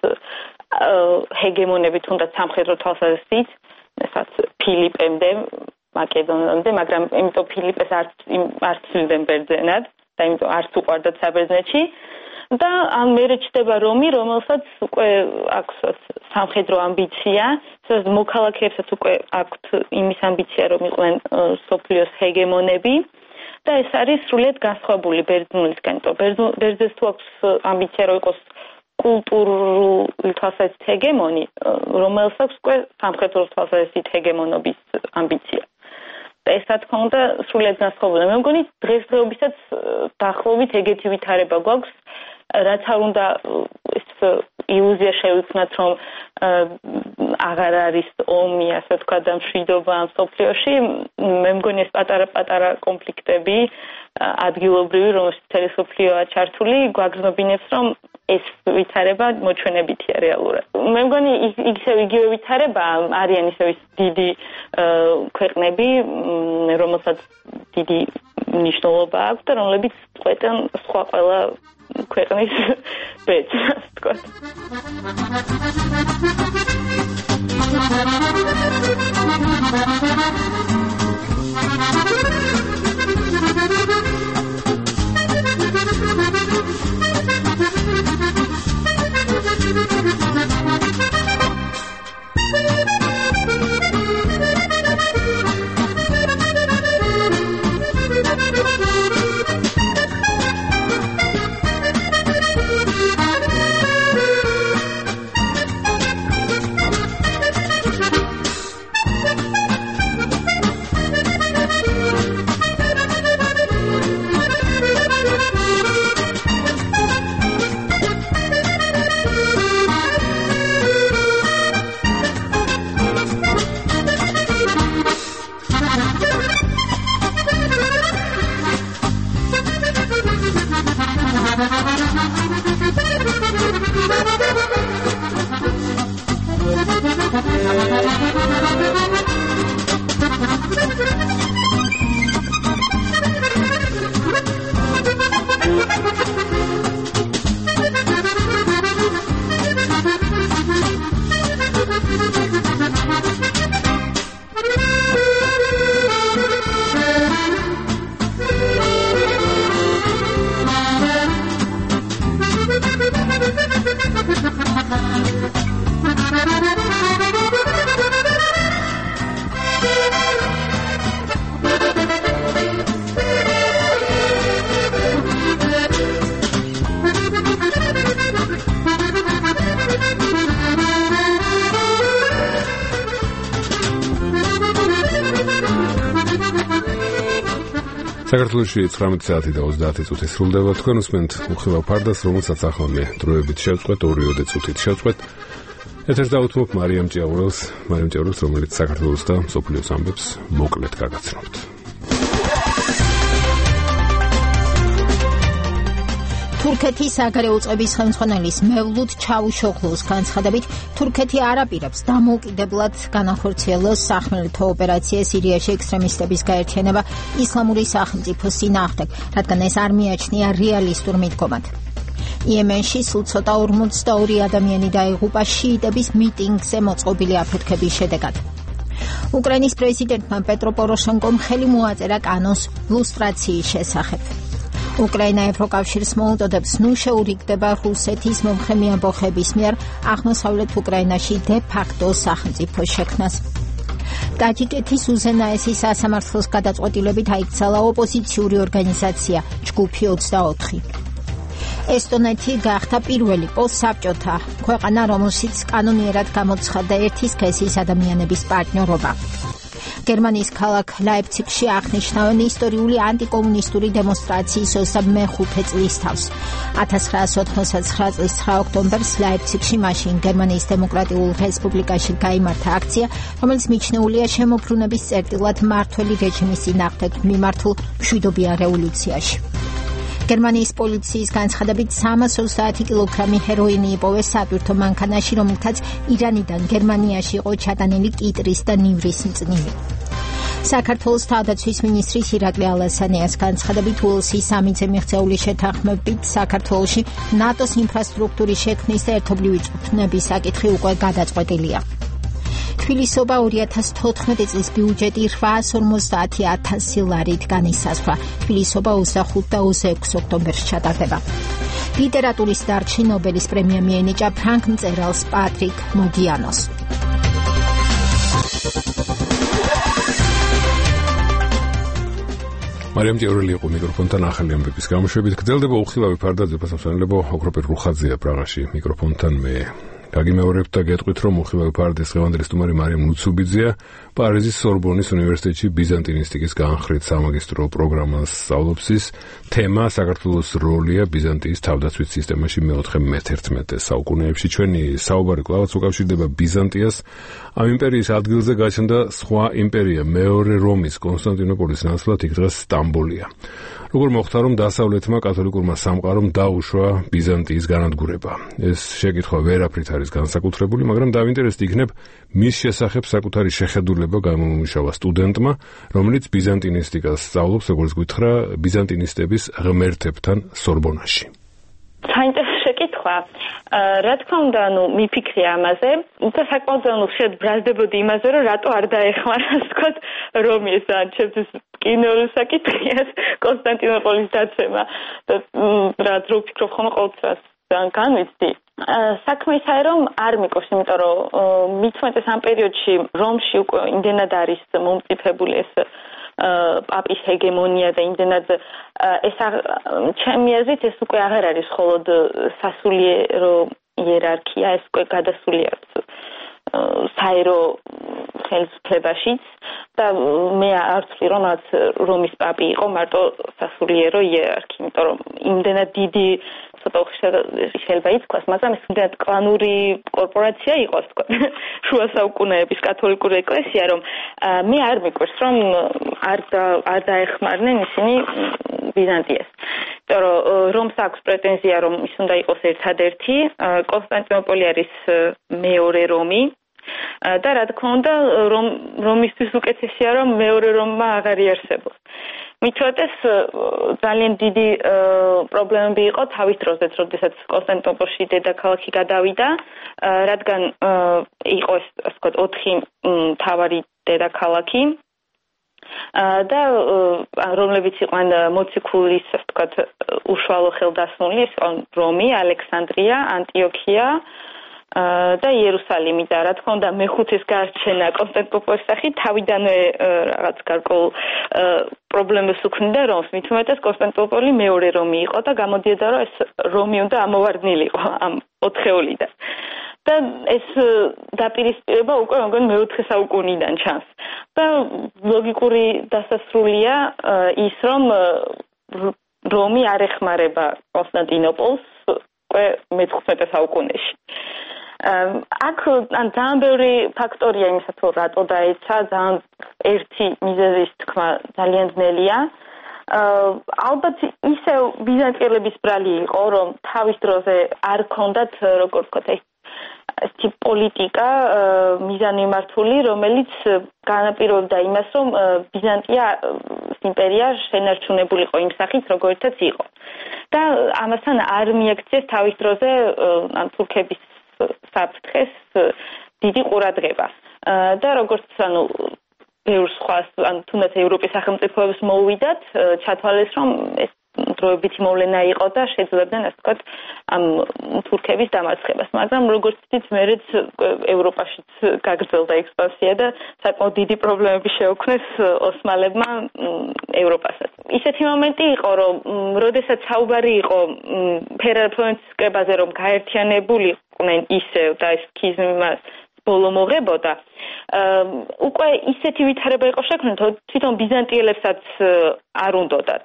ჰეგემონები თუნდაც სამხედრო თვალსაზრისით. ესაც ფილიპემდე, მაკედონიამდე, მაგრამ იმიტომ ფილიპეს არც ცდილდნენ ბერძენად და იმიტომ არც უყვარდათ საბერძნეთში. და მერე ჩდება რომი, რომელსაც უკვე აქვს სამხედრო ამბიცია, მოქალაქეებსაც უკვე აქვთ იმის ამბიცია, რომ იყვნენ სოფლიოს ჰეგემონები და ეს არის სრულიად განსხვავებული ბერძნულისგან. ბერძენს თუ აქვს ამბიცია, რომ იყოს კულტურული თვალსაზრისით ჰეგემონი, რომელსაც აქვს უკვე სამხედრო თვალსაზრისით ჰეგემონობის ამბიცია. და ეს რა თქმა უნდა სრულიად განსხვავებულია. მე მგონი დღესდღეობისაც დაახლოებით ეგეთი ვითარება გვაქვს, რაც არ უნდა ეს ილუზია შევიქმნათ, რომ აღარ არის ომი, ასე ვთქვათ, და მშვიდობა მსოფლიოში. მე მგონი ეს პატარა კონფლიქტები ადგილობრივი, რომელშიც მთელი მსოფლიოა ჩართული, გვაგრძნობინებს, რომ ეს ვითარება მოჩვენებითია რეალურად. მე მგონი იგივე ვითარება არიან ისევ დიდი ქვეყნები, რომელსაც დიდი მნიშვნელობა აქვს და რომლებიც წყვეტენ სხვა ყველა ქვეყნის ბედს, ასე ვთქვათ. საქართველოში 19 საათი და 30 წუთი სრულდება. თქვენ უსმენთ უხილავ ფარდას, რომელსაც ახლა მე დროებით შევწყვეტ, 2 წუთით შევწყვეტ. ეთერს დავუთმობ მარიამ ჭიაურელს, რომელიც საქართველოს და მსოფლიოს ამბებს მოკლედ გაგაცნობთ. თურქეთის საგარეო წვების ხელმძღვანელის მევლუდ ჩავუშოღლუს განცხადებით, თურქეთი არ აპირებს დამოუკიდებლად განახორციელოს სახმელეთო ოპერაცია სირიაში ექსტრემისტების გაერთიანება ისლამური სახელმწიფოს წინააღმდეგ, რადგან ეს არ მიაჩნია რეალისტურ მიდგომად. იემენში სულ ცოტა 42 ადამიანი დაიღუპა შიიტების მიტინგზე მოწყობილი აფეთქების შედეგად. უკრაინის პრეზიდენტმა პეტრო პოროშენკომ ხელი მოაწერა კანონს ლუსტრაციის შესახებ. უკრაინა ევროკავშირს მოუწოდებს ნუ შეურიგდება რუსეთის მომხრე ამბოხების მიერ აღმოსავლეთ უკრაინაში დე-ფაქტო სახელმწიფო შექმნას. ტაჯიკეთის უზენაესი სასამართლოს გადაწყვეტილებით აიქცალა ოპოზიციური ორგანიზაცია ჯგუფი 24. ესტონეთი გახდა პირველი პოსტსაბჭოთა ქვეყანა, რომელშიც კანონიერად გამოცხადდა ერთი სქესის ადამიანების პარტნიორობა. გერმანიის ქალაქ ლაიფციგში აღნიშნავენ ისტორიული ანტიკომუნისტური დემონსტრაციის 25 წლის თავს. 1989 წლის 9 ოქტომბერს ლაიფციგში მაშინ გერმანიის დემოკრატიულ რესპუბლიკაში გაიმართა აქცია, რომელიც მიჩნეულია შემოbrunების წერტილად მმართველი რეჟიმის წინააღმდეგ მიმართულ მშვიდობიან რევოლუციაში. გერმანიის პოლიციის განცხადებით 330 კილოგრამი ჰეროინი იპოვეს სატვირთო მანქანაში, რომელთაც ირანიდან გერმანიაში იყო ჩატანილი კიტრის და ნივრის მწნივი. საქართველოს თავდაცვის მინისტრის ირაკლი ალასანიას განცხადებით უელსის სამი-ძე მიღწეული შეთანხმებით საქართველოში ნატოს ინფრასტრუქტურის შექმნის და ერთობლივი წვრთნების საკითხი უკვე გადაწყვეტილია. თბილისობა 2014 წლის ბიუჯეტი 850,000 ლარით განისაზღვრა. თბილისობა 25 და 26 ოქტომბერს ჩატარდება. ლიტერატურის დარგში ნობელის პრემია მიენიჭა ფრანგ მწერალს პატრიკ მოდიანოს. მარიამ ჭიორელი იყო მიკროფონთან ახალი ამბების გამოშვებით. გრძელდება უხილავი ფარდაძე ფასმსვენელებო ოქროპერ რუხაძეა პრაღაში მიკროფონთან მე გაგიმეორებთ და გეტყვით, რომ უხილავი ფარდაძის დღევანდელი სტუმარი მარიამ ლუცუბიძეა, პარიზის სორბონის უნივერსიტეტში ბიზანტინისტიკის განხრით სამაგისტრო პროგრამას სწავლობს. თემა საქართველოს როლია ბიზანტიის თავდაცვის სისტემაში მე-11 საუკუნეებში. ჩვენი საუბარი კვლავაც უკავშირდება ბიზანტიას. ამ იმპერიის ადგილზე გაჩნდა სხვა იმპერია, მეორე რომის კონსტანტინოპოლის ნაცვლად იქ დღეს სტამბოლია. როგორ მოხდა, რომ დასავლეთმა კათოლიკურმა სამყარომ დაუშვა ბიზანტიის განადგურება? ეს შეკითხვა ვერაფრით არის განსაკუთრებული, მაგრამ დავინტერესდი იქნებ მის შესახებ საკუთარი შეხედულება გამომუშავა სტუდენტმა, რომელიც ბიზანტინისტიკას სწავლობს, როგორც გითხრა, ბიზანტინისტების ღმერთებთან სორბონაში. საინტერესო შეკითხვა. რა თქმა უნდა, მიფიქრე ამაზე და საკმაოდ ხშირად ბრაზდებოდი იმაზე, რომ რატო არ დაეხმარა, ასე ვთქვათ, რომის ან ჩემთვის კინოური საკითხია კონსტანტინოპოლის დაცემა და რაც რო ვფიქრობ ხოლმე ყოველთვის ძალიან განვიცდი. საქმე ისაა, რომ არ მიყავს, იმიტომ რომ მithumetes ამ პერიოდში რომში უკვე იმდენად არის მომწიფებული ეს პაპის ჰეგემონია და იმდენად ეს ჩემი აზრით ეს უკვე აღარ არის მხოლოდ სასულიერო იერარქია, ეს უკვე გადასულია საერო ხელისუფლებაშიც და მე არ ვთვლი, რომ რომის პაპი იყო მარტო სასულიერო იერარქია, იმიტომ რომ იმდენად დიდი ცოტა შეიძლება ითქვას, მაგრამ ეს იმდენად კლანური კორპორაცია იყო, თქო, შუა საუკუნეების კათოლიკური ეკლესია, რომ მე არ მიკვირს, რომ არ დაეხმარნენ ისინი ბიზანტიას. იმიტომ რომ რომს აქვს პრეტენზია, რომ ის უნდა იყოს ერთადერთი, კონსტანტინოპოლი არის მეორე რომი. და რა თქმა უნდა, რომისთვის უკეთესია, რომ მეორე რომმა აღარ იარსებოს. მithumetes ძალიან დიდი პრობლემები იყო თავის დროზე, როდესაც კონსტანტინოპოლში დედაქალაქი გადავიდა, რადგან იყო ასე ვთქვათ 4 მთავარი დედაქალაქი და რომლებიც იყვნენ მოციქულის, ასე ვთქვათ, უშუალო ხელდასმული, რომი, ალექსანდრია, ანტიოქია და იერუსალიმი და რა თქმა უნდა მეხუთეს გარჩენა კონსტანტინოპოლის სახით თავიდანვე რაღაც გარკვეულ პრობლემებს უქმნიდა რომს. მithumetes კონსტანტინოპოლი მეორე რომი იყო და გამოდიოდა, რომ ეს რომი უნდა ამოვარდნილიყო ამ 4-ეულიდან. და ეს დაპირისპირება უკვე მგონი მე-4 საუკუნიდან ჩანს. და ლოგიკური დასასრულია ის, რომ რომი არ ეხმარება კონსტანტინოპოლს უკვე მე-15 საუკუნეში. აქ ძალიან ბევრი ფაქტორია იმისა, თუ რატო დაეცა, ძალიან ერთი მიზეზის თქმა ძალიან ძნელია. ალბათ ისევ ბიზანტიელების ბრალი იყო, რომ თავის დროზე არ ქონდათ, როგორ ვთქვათ, ეს პოლიტიკა მიზანმიმართული, რომელიც განაპირობდა იმას, რომ ბიზანტია იმპერია შენარჩუნებულიყო იმ სახით, როგორიცაც იყო. და ამასთან არ მიექცეს თავის დროზე თურქების საფრთხეს დიდი ყურადღება. და როგორც ბევრ სხვა თუნდაც ევროპის სახელმწიფოებს მოუვიდათ, ჩათვალეს, რომ ეს დროებითი მოვლენა იყო და შეძლებდნენ, ასე ვთქვათ, ამ თურქების დამარცხებას. მაგრამ როგორც ვთქვით, მერეც ევროპაშიც გაგრძელდა ექსპანსია და საკმაოდ დიდი პრობლემები შეუქმნეს ოსმალებმა ევროპასაც. ისეთი მომენტი იყო, რომ როდესაც საუბარი იყო ფერაფრონტისკებაზე, რომ გაერთიანებულიყვნენ ისევ და ეს სქიზმა ბოლო მოღებოდა, უკვე ისეთი ვითარება იყო შექმნილი, რომ თვითონ ბიზანტიელებსაც არ უნდოდათ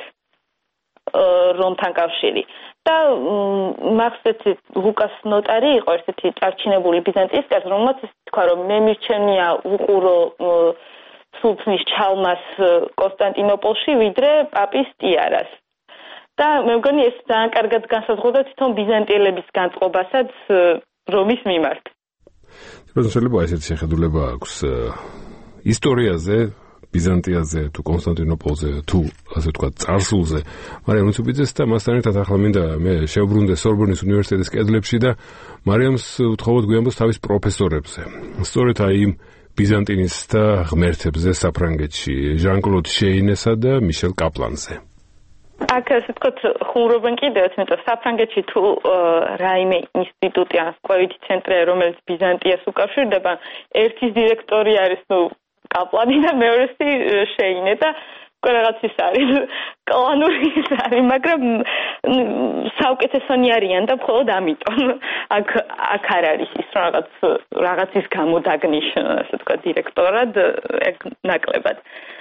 რომთან კავშირი. და მახსოვს ლუკას ნოტარი იყო ესეთი წარჩინებული ბიზანტიის კარს, რომელმაც თქვა, რომ მე მირჩენია უყურო სულთნის ჩალმას კონსტანტინოპოლში, ვიდრე პაპის ტიარას. და მე მგონი ეს ძალიან კარგად განსაზღვრავდა თვითონ ბიზანტიელების განწყობასაც რომის მიმართ. შეიძლება ესეთი შეხედულება აქვს ისტორიაზე, ბიზანტიაზე, თუ კონსტანტინოპოლზე, თუ ასე ვთქვათ, წარსულზე. მარიამ უცუბიძეს და მასთან ერთად ახლა მინდა მე შევბრუნდე სორბონის უნივერსიტეტის კედლებში და მარიამს ვთხოვოთ გვიამბოს თავის პროფესორებზე. სწორედ აი იმ ბიზანტინისტთა ღმერთებზე საფრანგეთში, ჟან-კლოდ შეინესა და მიშელ კაპლანზე. აქ ასე ვთქვათ, ხუმრობენ კიდევ, იმიტომ საფრანგეთში თუ რაიმე ინსტიტუტი ან კვლევითი ცენტრი, რომელიც ბიზანტიას უკავშირდება, ერთის დირექტორი არის კაპლანი და მეორესი შეინე და რაღაც ის არის კლანური ის არის, მაგრამ საუკეთესონი არიან და მხოლოდ ამიტომ აქ არ არის ის რაღაცის გამოდაგნიშნ, ასე ვთქვათ, დირექტორად ნაკლებად.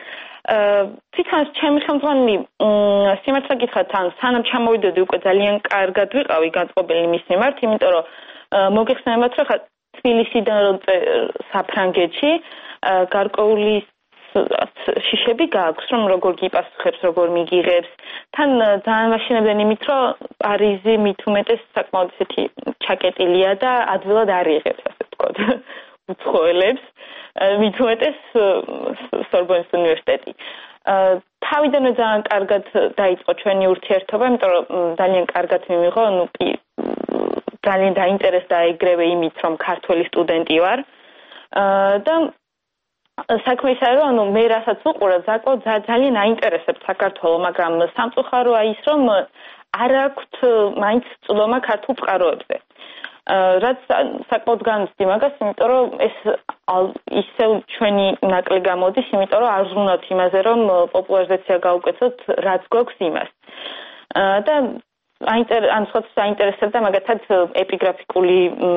თვითონ ჩემი ხელმძღვანელი სიმართლე გითხრათ, სანამ ჩამოვიდოდი უკვე ძალიან კარგად ვიყავი განწყობილი მის მიმართ, იმიტომ რომ მოგეხსენებათ, რომ თბილისიდან საფრანგეთში გარკვეული შიშები გააქვს, რომ როგორ გიპასუხებს, როგორ მიგიღებს. თან ძალიან მაშინებდნენ იმით, რომ პარიზი მით უმეტეს საკმაოდ ისეთი ჩაკეტილია და ადვილად არ იღებს, ასე ვთქვათ, უცხოელებს. მით უმეტეს სორბონის უნივერსიტეტი. თავიდანვე ძალიან კარგად დაიწყო ჩვენი ურთიერთობა, იმიტომ რომ ძალიან კარგად მიმიღო, ძალიან დაინტერესდა ეგრევე იმით, რომ ქართველი სტუდენტი ვარ. და საქმე ის არის, რომ მე რასაც ვუყურებ, ძალიან აინტერესებს საქართველო, მაგრამ სამწუხაროა ის, რომ არ აქვთ მაინც წვლომა ქართულ წყაროებზე. რაც საკმაოდ განცდი მაგას, იმიტომ რომ ეს ისევ ჩვენი ნაკლი გამოდის, იმიტომ რომ არ ზრუნავთ იმაზე, რომ პოპულარიზაცია გავუკეთოთ, რაც გვაქვს იმას. და ან სხვათა აინტერესებდა მაგათაც ეპიგრაფიკული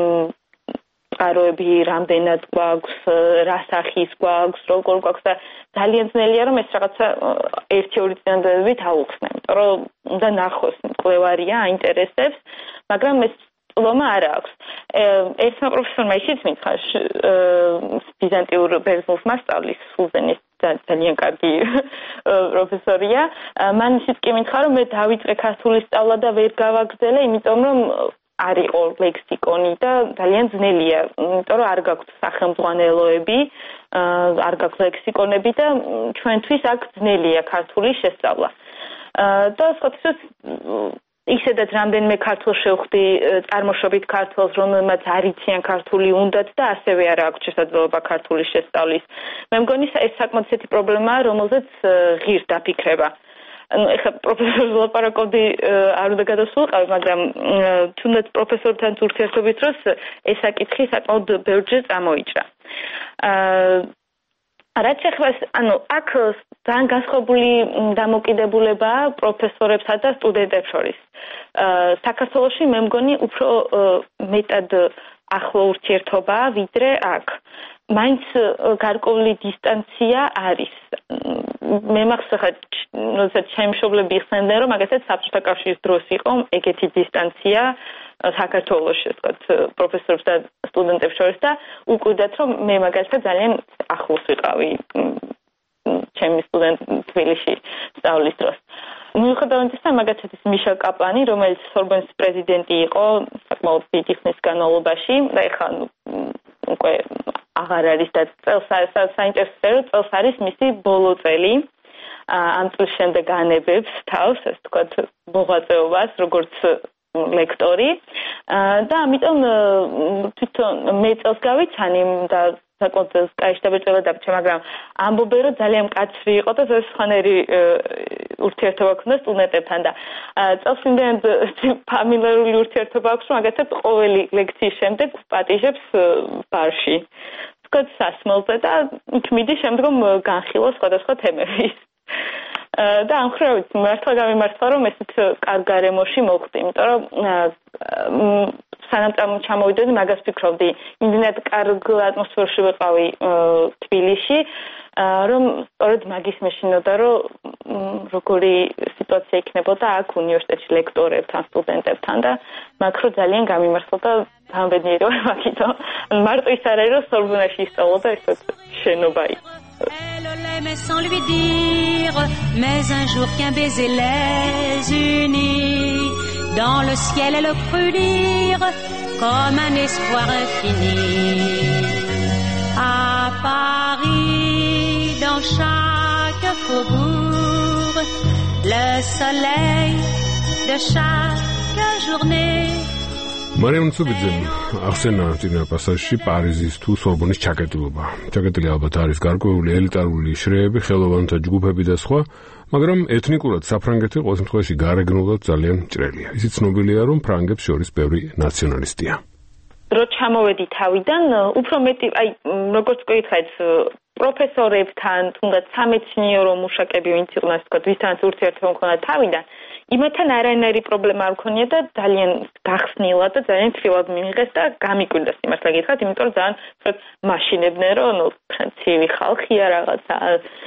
წყაროები რამდენად გვაქვს, რა სახის გვაქვს, როგორ გვაქვს და ძალიან ძნელია, რომ ეს რაღაცა 1-2 წინადადებით აუხსნე, იმიტომ რომ უნდა ნახოს, მკვლევარია, აინტერესებს, მაგრამ ეს წვლომა არ აქვს. ერთმა პროფესორმა ისიც მითხრა, ბიზანტიურ ბერძნულს მასწავლის, სულზენის ძალიან კარგი პროფესორია. მან ისიც კი მითხრა, რომ მე დავიწყე ქართული სწავლა და ვერ გავაგრძელე, იმიტომ რომ არ იყო ლექსიკონი და ძალიან ძნელია, იმიტომ რომ არ გაქვთ სახელმძღვანელოები, არ გაქვთ ლექსიკონები და ჩვენთვის აქ ძნელია ქართული შესწავლა. და სხვათაშორის ისედაც რამდენიმე ქართულს შევხვდი, წარმოშობით ქართველს, რომელმაც არ იციან ქართული უნდათ და ასევე არ აქვს შესაძლებლობა ქართულის შესწავლის. მე მგონი ეს საკმაოდ ისეთი პრობლემაა, რომელზეც ღირს დაფიქრება. ეხლა პროფესორ ლაპარაკობდი, არ უნდა გადასულიყავი, მაგრამ თუნდაც პროფესორთან ურთიერთობის დროს ეს საკითხი საკმაოდ ბევრჯერ წამოიჭრა. რაც ეხლა აქ ძალიან განსხვავებული დამოკიდებულებაა პროფესორებსა და სტუდენტებს შორის. საქართველოში მე მგონი უფრო მეტად ახლო ურთიერთობაა, ვიდრე აქ. მაინც გარკვეული დისტანცია არის. მე მახსოვს, როდესაც ჩემი მშობლები იხსენდნენ, რომ მაგასაც საბჭოთა კავშირის დროს იყო ეგეთი დისტანცია საქართველოში, ვთქვათ, პროფესორებს და სტუდენტებს შორის და უკვდათ, რომ მე მაგალითად ძალიან ახლოს ვიყავი ჩემი სტუდენტ თბილისში სწავლის დროს. მიუხედავად ისა, მაგალითად ის მიშელ კაპლანი, რომელიც სორბონის პრეზიდენტი იყო საკმაოდ დიდი ხნის განმავლობაში და ეხლა უკვე აღარ არის და წელს საინტერესო წელს არის მისი ბოლო წელი. ამ წლის შემდეგ ანებებს თავს, ასე ვთქვათ, მოღვაწეობას, როგორც ლექტორი და ამიტომ თვითონ მე წელს გავიცანი და საკუთარ კაი შეტაბეჭდება დაბჭა, მაგრამ ამბობენ რომ ძალიან მკაცრი იყო და ზუსტხანერი ურთიერთობა ჰქონდა სტუდენტებთან და წელს იმდენად ფამილიური ურთიერთობა აქვს, რომ მაგალითად ყოველი ლექციის შემდეგ პატიჟებს ბარში. ვთქვათ სასმელზე და იქ მიდი შემდგომ განხილვა სხვადასხვა თემების. და ამ ხრევით მართლა გამიმართლა რომ ესეთ კარგ გარემოში მოვხდი, იმიტომ რომ სანამ ჩამოვიდოდი მაგას ვფიქრობდი, იმდენად კარგ ატმოსფეროში ვიყავი თბილისში, რომ სწორედ მაგის მეშინოდა, რომ როგორი სიტუაცია იქნებოდა აქ უნივერსიტეტში ლექტორებთან, სტუდენტებთან და მაგ რო ძალიან გამიმართლა და გამბედნიერი ვარ მაგითო. მარტო ის არ არის რომ სორბონაში ისწავლო და ესეთ შენობა იყო. Elle l'aimait sans lui dire, mais un jour qu'un baiser les unit, dans le ciel elle crut lire comme un espoir infini. À Paris, dans chaque faubourg, le soleil de chaque journée. მარიამ ცუბიძემ ახსენა წინა პასაჟში პარიზის თუ სორბონის ჩაკეტილობა. ჩაკეტილი ალბათ არის გარკვეული ელიტარული შრეები, ხელოვანთა ჯგუფები და სხვა, მაგრამ ეთნიკურად საფრანგეთი ყოველ შემთხვევაში გარეგნულად ძალიან მჭრელია. ისიც ცნობილია, რომ ფრანგებს შორის ბევრი ნაციონალისტია. რო ჩამოვედი თავიდან, უფრო მეტი, როგორც გითხარით, პროფესორებთან, თუნდაც სამეცნიერო მუშაკები ვინც იყვნენ, ასე ვთქვათ, ვისთანაც ურთიერთობა მქონდა თავიდან, იმათთან არანაირი პრობლემა არ მქონია და ძალიან გახსნილად და ძალიან თბილად მიიღეს და გამიკვირდა სიმართლე გითხრათ, იმიტომ რომ ძალიან მაშინებდნენ, რომ ცივი ხალხია რაღაცა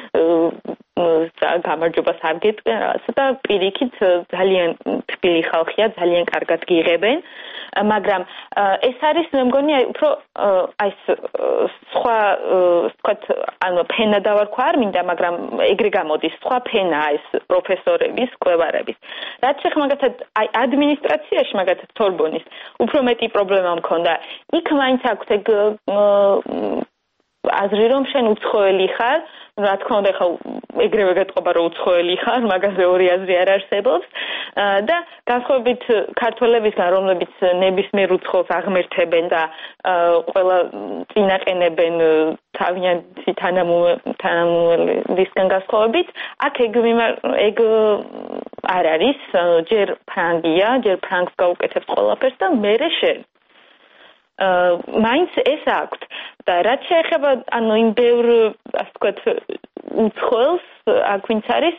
გამარჯვებას არ გეტყვიან რაღაცა და პირიქით ძალიან თბილი ხალხია, ძალიან კარგად გიღებენ. მაგრამ ეს არის მე მგონი უფრო აი სხვა ვთქვათ ანუ ფენა დავარქვა არ მინდა მაგრამ ეგრე გამოდის სხვა ფენა ეს პროფესორების კვლევარების რაც შეხება მაგათად აი ადმინისტრაციაში მაგათად სორბონის უფრო მეტი პრობლემა მქონდა იქ მაინც აქვს ეგ აზრი რომ შენ უცხოელი ხარ რა თქმა უნდა ხა ეგრევე გეტყობა რომ უცხოელი ხარ მაგაზე ორი აზრი არ არსებობს და განსხვავებით ქართველებისგან რომლებიც ნებისმიერ უცხოელს აღმერთებენ და ყველა წინაყენებენ თავიანთი თანამომავლისგან განსხვავებით აქ ეგ არ არის ჯერ ფრანგია ჯერ ფრანგს გაუკეთებს ყველაფერს და მერე შენ მაინც ეს აქვს და რაც შეეხება ანუ იმ ბევრ ასე ვთქვათ უცხოელს აქ ვინც არის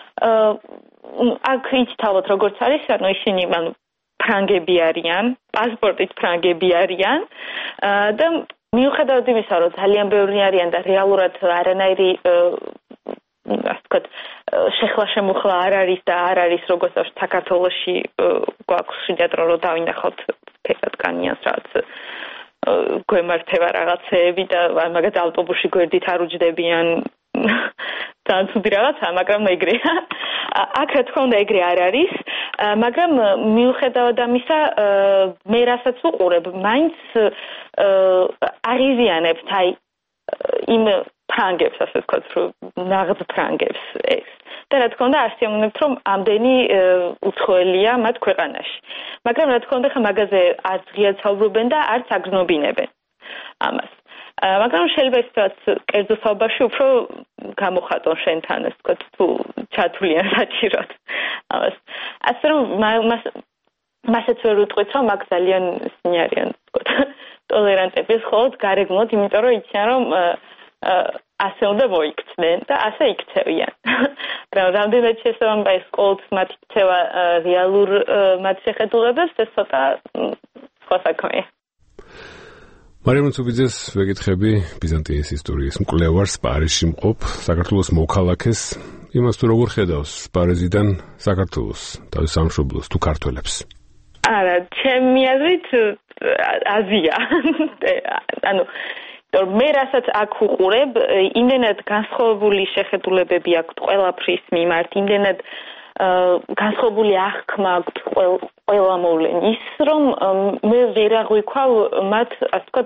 აქ იცთავთ როგორც არის ანუ ისინი ანუ ფრანგები არიან პასპორტით ფრანგები არიან და მიუხედავად იმისა რომ ძალიან ბევრი არიან და რეალურად არანაირი ასე ვთქვათ შეხლა შემოხლა არ არის და არ არის როგორც საქართველოში გვაქვს შეძრო რომ დავინახოთ ფესატკანიანს რაც გვემართება რაღაცეები და მაგათ ავტობუსში გვერდით არ უჯდებიან თან ცუდი რაღაცა მაგრამ ეგრეა აქ რა თქმა უნდა ეგრე არ არის მაგრამ მიუხედავად ამისა მე რასაც უყურებ მაინც აღიზიანებთ აი იმ ფრანგებს ასე ვთქვათ რომ ნაღდ ფრანგებს ეს და რა თქმა უნდა არ შეამოვნებთ რომ ამდენი უცხოელია მათ ქვეყანაში მაგრამ რა თქმა უნდა ხა მაგაზე არც ღიად საუბრობენ და არც აგრძნობინებენ ამას მაგრამ შეიძლება ისიც კერძო საუბარში უფრო გამოხატონ შენთან ასე ვთქვათ თუ ჩათვლიან საჭიროდ ამას ასე რომ მასაც ვერ უტყვით რომ მაგ ძალიან ისინი არიან ვთქვათ ტოლერანტები ხოლოდ გარეგნულად იმიტომ რომ იციან რომ ასე უნდა მოიქცნენ და ასე იქცევიან. რამდენად შესაძლოა ეს სკოლით მათ იქცევა რეალურ მათ შეხედულებებს ეს ცოტა სხვა საქმეა. მარიამ ცუბიძეს ვეკითხები ბიზანტიის ისტორიის მკვლევარს პარიზში მყოფ საქართველოს მოქალაქეს იმას თუ როგორ ხედავს პარიზიდან საქართველოს თავის სამშობლოს თუ ქართველებს. არა, ჩემი აზრით აზია. ანუ მე რასაც აქ უყურებ, იმდენად განსხვავებული შეხედულებები აქვს ყველაფრის მიმართ, იმდენად განსხვავებული აღქმა აქვს ყველა მოვლენის, რომ მე ვერ აღვიქვავ მათ, ასე ვთქვათ,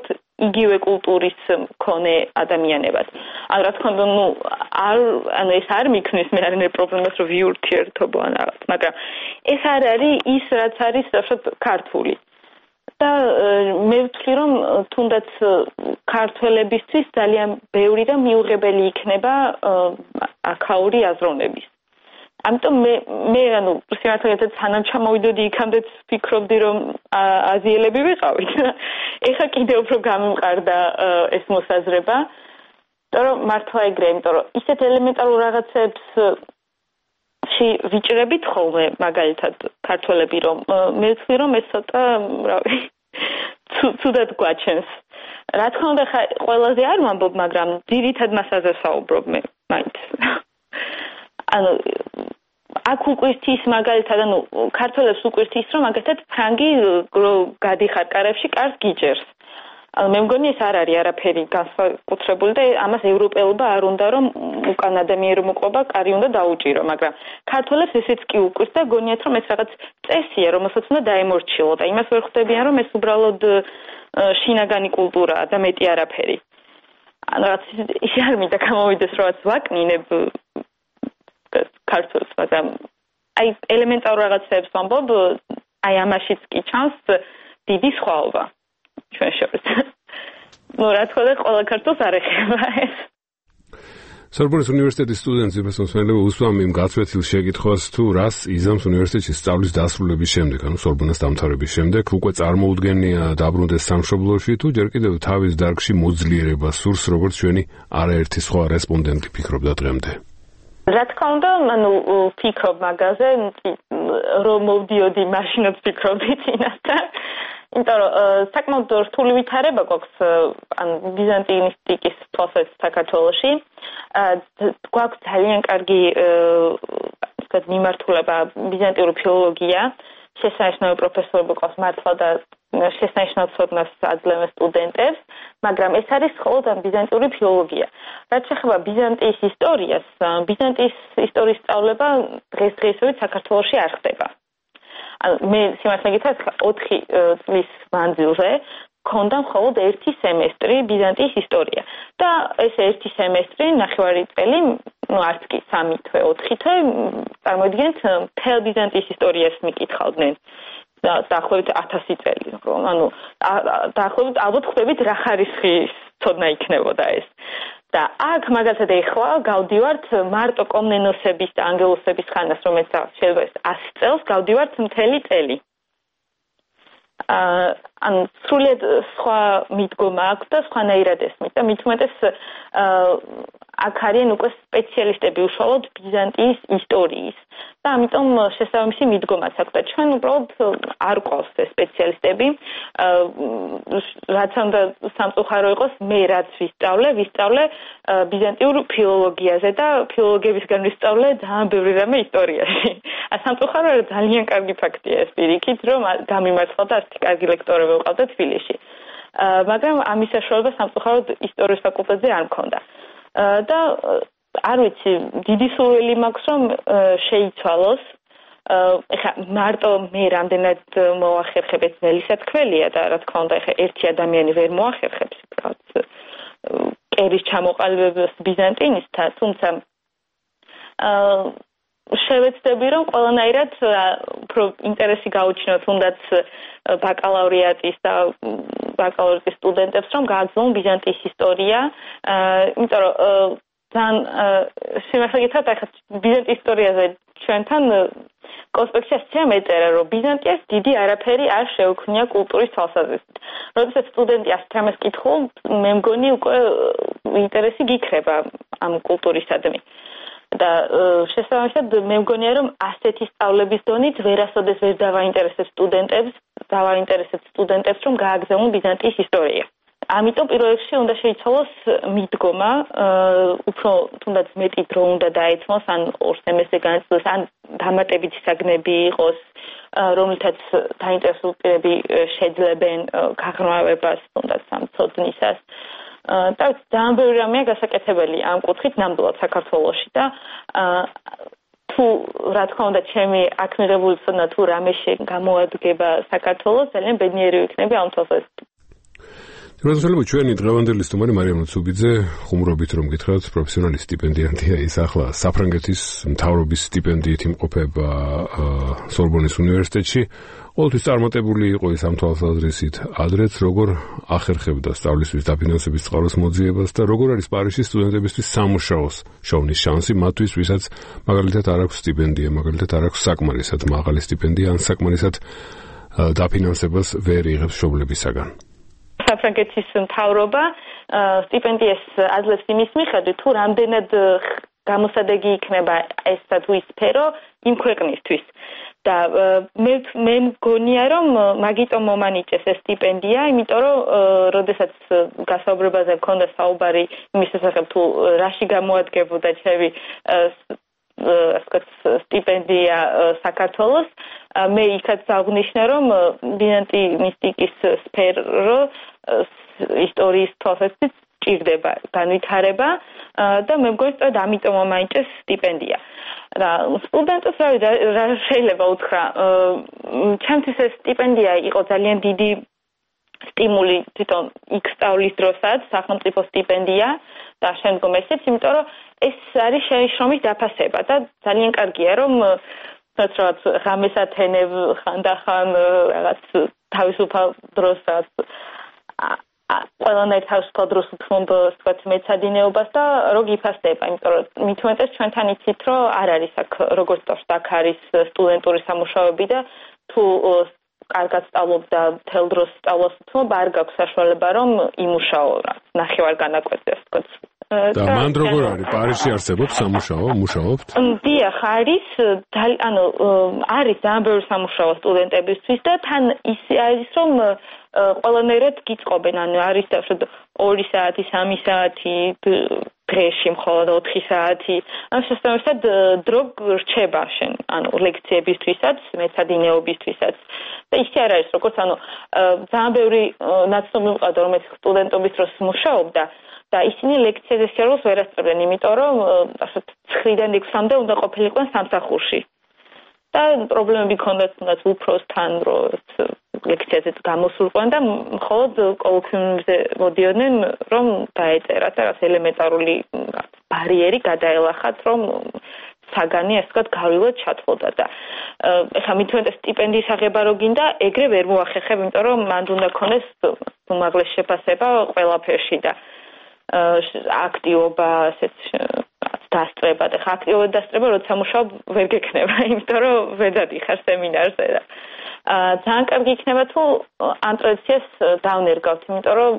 იგივე კულტურის მქონე ადამიანებად. რა თქმა უნდა, ეს არ მიქნის მე არ არის პრობლემას რომ ვიურთიერთობო ან რაღაც, მაგრამ ეს არ არის ის რაც არის ქართული. და მე ვთვლი რომ თუნდაც ქართველებისთვის ძალიან ბევრი და მიუღებელი იქნება აქაური აზროვნების. ამიტომ მე სიმართლე სანამ ჩამოვიდოდი იქამდეც ფიქრობდი რომ აზიელები ვიყავით. ეხლა კიდევ უფრო გამიმყარდა ეს მოსაზრება. იმიტომ რომ მართლა ეგრე, იმიტომ რომ ისეთ ელემენტარულ რაღაცებს ვიჭრებით ხოლმე მაგალითად ქართველები რომ მე ვთვლი რომ ეს ცოტა ცუდად გვაჩენს. რა თქმა უნდა ყველაზე არ ვამბობ, მაგრამ ძირითად მასაზე ვსაუბრობ მე მაინც. აქ უკვირთის მაგალითად ქართველებს უკვირთის რომ მაგალითად ფრანგი გადიხარ კარებში კარს გიჭერს. მე მგონი ეს არ არის არაფერი განსაკუთრებული და ამას ევროპელობა არ უნდა რომ უკან ადამიანური მოყვება კარი უნდა დაუჭირო, მაგრამ ქართველებს ესეც კი უკვირს და გონიათ რომ ეს რაღაც წესია, რომელსაც უნდა დაემორჩილო და იმას ვერ ხვდებიან რომ ეს უბრალოდ შინაგანი კულტურაა და მეტი არაფერი. რაღაც ის არ მინდა გამოვიდეს რომ ვაკნინებ ქართულს, მაგრამ ელემენტარულ რაღაცებს ვამბობ, ამაშიც კი ჩანს დიდი სხვაობა. ჩვენ შორის. რა თქმა უნდა, ყველა ქართულს არ ეხება ეს. სორბონის უნივერსიტეტის სტუდენტი პროფესორები უსვამ იმ გაცვეთილ შეკითხვას თუ რას იზამს უნივერსიტეტში სწავლის დასრულების შემდეგ, სორბონას დამთავრების შემდეგ, უკვე წარმოუდგენია დაბრუნდეს სამშობლოში თუ ჯერ კიდევ თავის დარგში მოძლიერება სურს, როგორც ჩვენი არაერთი სხვა რესპონდენტი ფიქრობდა დღემდე. რა თქმა უნდა, ფიქრობ მაგაზე, რომ მოვდიოდი მაშინაც ფიქრობდი წინასწარ. იმიტომ რომ საკმაოდ რთული ვითარება გვაქვს ბიზანტინისტიკის პროცესს საქართველოში. გვაქვს ძალიან კარგი მიმართულება ბიზანტიური ფილოლოგია, შესანიშნავი პროფესორები გვაქვს მართლა და შესანიშნავ ცოდნას აძლევენ სტუდენტებს, მაგრამ ეს არის მხოლოდ ბიზანტიური ფილოლოგია. რაც შეეხება ბიზანტიის ისტორიას, ბიზანტიის ისტორიის სწავლება დღესდღეობით საქართველოში არ ხდება. მე სიმართლე გითხრათ 4 წლის მანძილზე მქონდა მხოლოდ 1 სემესტრი ბიზანტიის ისტორია და ეს 1 სემესტრი ნახევარი წელი, არც კი 3 თვე, 4 თვე წარმოიდგენთ მთელ ბიზანტიის ისტორიას მიკითხავდნენ და დაახლოებით 1000 წელი, დაახლოებით ალბათ ხვდებით რა ხარისხის ცოდნა იქნებოდა ეს. და აქ მაგალითად ეხლა გავდივართ მარტო კომნენოსების და ანგელოსების ხანას, რომელიც შეიძლება 100 წელს გავდივართ მთელი წელი. სრულიად სხვა მიდგომა აქვს და სხვანაირად ესმის და მით უმეტეს აქ არიან უკვე სპეციალისტები უშუალოდ ბიზანტიის ისტორიის და ამიტომ შესაბამისი მიდგომაც აქვს და ჩვენ უბრალოდ არ ყავს ეს სპეციალისტები, რაც უნდა სამწუხარო იყოს, მე რაც ვისწავლე ბიზანტიურ ფილოლოგიაზე და ფილოლოგებისგან ვისწავლე ძალიან ბევრი რამე ისტორიაში. სამწუხარო ძალიან კარგი ფაქტია ეს პირიქით, რომ გამიმართლა და ასეთი კარგი ლექტორები ვიყავდა თბილისში. მაგრამ ამის საშუალება სამწუხაროდ ისტორიის ფაკულტეტზე არ მქონდა. და არ ვიცი, დიდი სურვილი მაქვს რომ შეიცვალოს. ეხლა მარტო მე რამდენად მოახერხებ ეს ძველი სათქმელია და რა თქმა უნდა ეხლა ერთი ადამიანი ვერ მოახერხებს კერის ჩამოყალიბებას ბიზანტინისთან, თუმცა შევეცდები რომ ყველანაირად უფრო ინტერესი გაუჩინოთ თუნდაც ბაკალავრიატის და ბაკალავრის სტუდენტებს რომ გააგრძელონ ბიზანტიის ისტორია, იმიტომ რომ ძალიან სიმართლე გითხრათ, ახლა ბიზანტიის ისტორიაზე ჩვენთან კონსპექტში ასეა მეწერა, რომ ბიზანტიას დიდი არაფერი არ შეუქმნია კულტურის თვალსაზრისით. როდესაც სტუდენტი ასეთ რამეს კითხულ, მე მგონი უკვე ინტერესი გიქრება ამ კულტურისადმი. და შესაბამისად მე მგონია რომ ასეთი სწავლების დონით ვერასოდეს ვერ დავაინტერესებს სტუდენტებს რომ გააგრძელონ ბიზანტიის ისტორია. ამიტომ პირველ რიგში უნდა შეიცვალოს მიდგომა, უფრო თუნდაც მეტი დრო უნდა დაეცმოს, ან 2 სემესტრი განიცდოს, ან დამატებითი საგნები იყოს, რომლითაც დაინტერესებული პირები შეძლებენ გაღრმავებას თუნდაც ამ ცოდნისას. და ძალიან ბევრი რამეა გასაკეთებელი ამ კუთხით ნამდვილად საქართველოში და თუ რა თქმა უნდა ჩემი აქ მიღებული ცოდნა თუ რამე გამოადგება საქართველოს, ძალიან ბედნიერი ვიქნები ამ თვალსაზრისით. როზალება ჩვენი დღევანდელი სტუმარი მარიამ ლოცუბიძე ხუმრობით რომ გითხრათ პროფესიონალი სტიპენდიანტია ის ახლა საფრანგეთის მთავრობის სტიპენდიით იმყოფება სორბონის უნივერსიტეტში ყოველთვის წარმატებული იყო ის ამ თვალსაზრისით ადრეც როგორ ახერხებდა სწავლისთვის დაფინანსების წყაროს მოძიებას და როგორ არის პარიზის სტუდენტებისთვის სამუშაოს შოვნის შანსი მათთვის ვისაც მაგალითად არ აქვს სტიპენდია მაგალითად არ აქვს საკმარისად მაღალი სტიპენდია ან საკმარისად დაფინანსებას ვერ იღებს მშობლებისაგან საფრანგეთის მთავრობა სტიპენდიას აძლევს იმის მიხედვით თუ რამდენად გამოსადეგი იქნება ესა თუ ის სფერო იმ ქვეყნისთვის და მე მგონია რომ მაგიტომ მომანიჭეს ეს სტიპენდია იმიტომ რომ როდესაც გასაუბრებაზე მქონდა საუბარი იმის შესახებ თუ რაში გამოადგებოდა ჩემი სტიპენდია საქართველოს მე იქაც აღნიშნა რომ ბინანტისტიკის სფერო ისტორიის თვალსაზრისით ჭირდება განვითარება და მე მგონი სწორედ ამიტომ მომაინჭეს სტიპენდია და სტუდენტებს რა შეიძლება უთხრა ჩემთვის ეს სტიპენდია იყო ძალიან დიდი სტიმული თვითონ იქ სწავლის დროსაც სახელმწიფო სტიპენდია და შემდგომ ესეც იმიტომ რომ ეს არის შეშრომის დაფასება და ძალიან კარგია რომ რაც ღამეს ათენებ ხანდახან რაღაც თავისუფალ დროსაც ყველანაირ თავისუფალ დროს ვთმობ თქვათ მეცადინეობას და რო გიფასდება იმიტომ რომ მით უმეტეს ჩვენთან იცით რომ არ არის აქ როგორც თავს აქ არის სტუდენტური სამუშაოები და თუ კარგად სწავლობ და მთელ დროს სწავლას ვთმობ არ გაქვს საშუალება რომ იმუშაო რა ნახევარ განაკვეთზე თქვათ და მანდ როგორ არის პარიზში არსებობს სამუშაო მუშაობთ? დიახ არის ანუ არის ძალიან ბევრი სამუშაო სტუდენტებისთვის და თან ისე არის რომ ყველანაირად გიწყობენ ანუ არის დავშოთ 2 საათი 3 საათი დღეში მხოლოდ 4 საათი ან შესაბამისად დრო რჩება შენ ანუ ლექციებისთვისაც მეცადინეობისთვისაც და ისე არ არის როგორც ანუ ძალიან ბევრი ნაცნობი მყავდა რომელიც სტუდენტობის დროს მუშაობდა და ისინი ლექციაზე სერვოს ვერ ასწრებდნენ, იმიტომ რომ ასეთ 9-დან 6-მდე უნდა ყოფილიყვნენ სამსახურში. და პრობლემები ჰქონდათ თუნდაც უფროსთან, რომ ლექციაზე გამოსულიყვნენ და მხოლოდ კოლოკვიუმზე მოდიოდნენ, რომ დაეწერათ და რაღაც ელემენტარული ბარიერი გადაელახათ, რომ საგანი ასე ვთქვათ გავლილად ჩათვლოდა და ეხლა მithumetes სტიპენდიის აღება რო გინდა, ეგრე ვერ მოახერხებ, იმიტომ რომ მანდ უნდა ქონდეს უმაღლესი შეფასება ყველაფერში და აქტივობა ასეთ დასწრება და აქტივობა დასწრება როცა მუშაობ ვერ გექნება იმიტომ რომ ვერ დადიხარ სემინარზე და ძალიან კარგი იქნება თუ ამ ტრადიციას დავნერგავთ იმიტომ რომ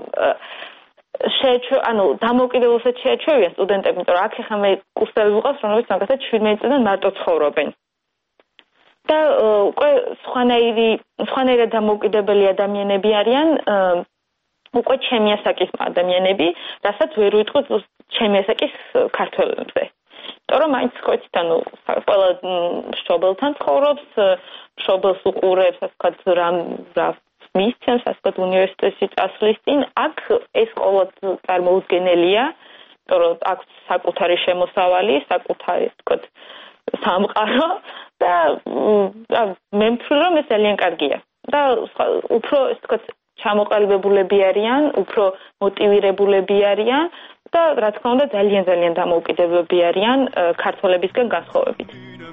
ანუ დამოუკიდებლობასაც შეეჩვევიან სტუდენტები იმიტომ რომ აქ ახლა მე კურსები ვიყავს რომელიც მაგასაც 17 წლიდან მარტო ცხოვრობენ და უკვე სხვანაირად დამოუკიდებელი ადამიანები არიან უკვე ჩემი ასაკის ადამიანები, რასაც ვერ ვიტყვით ჩემი ასაკის ქართველებზე. იმიტომ რომ მაინც ხოთით ანუ ყველა მშობელთან ცხოვრობს, მშობელს უყურებს, ასე ვთქვათ, რა მისცემს, ასე ვთქვათ, უნივერსიტეტში წასვლის წინ, აქ ეს ყოველდღე წარმოუდგენელია, იმიტომ რომ აქვს საკუთარი შემოსავალი, საკუთარი, ასე ვთქვათ, სამყარო და მე მფრინავ რომ ეს ძალიან კარგია. და უფრო, ასე ვთქვათ, ჩამოყალიბებულები არიან, უფრო მოტივირებულები არიან და რა თქმა უნდა ძალიან დამოუკიდებლები არიან ქართველებისგან განსხვავებით.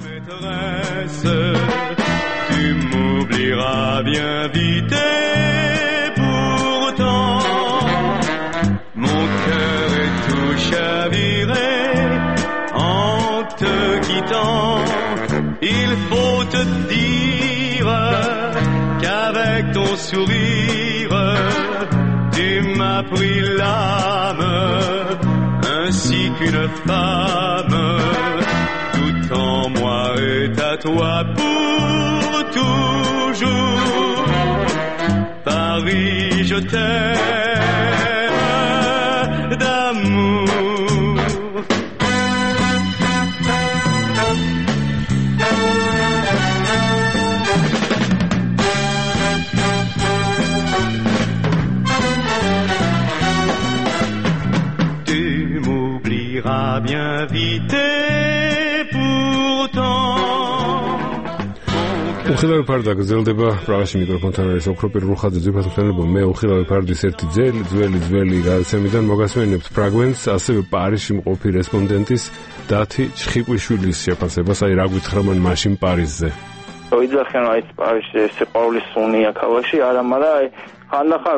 Tu m'oublieras bien vite pourtant mon cœur est tout chaviré en te quittant il faut te dire qu'avec ton sourire tu m'as pris l'âme ainsi qu'une femme tout en moi est à toi pour toujours Paris je t'aime d'amour bien vite pourtant უხილავი ფარდა გრძელდება პრაღაში მიკროფონთან არის ოქროპირ რუხაძე ძვირფას მშენებლობა მე უხილავი ფარდის ერთი ძველი გადაცემიდან მოგასმენებთ ფრაგმენტს ასევე პარიზში მყოფი რესპონდენტის დათი ჩხიკვიშვილის შეფასებას აი რა გითხრა მან მაშინ პარიზზე ვიძახენ აი პარიზში სიყვარულის სუნია ქალაქში არა მაგრამ აი ხანდახან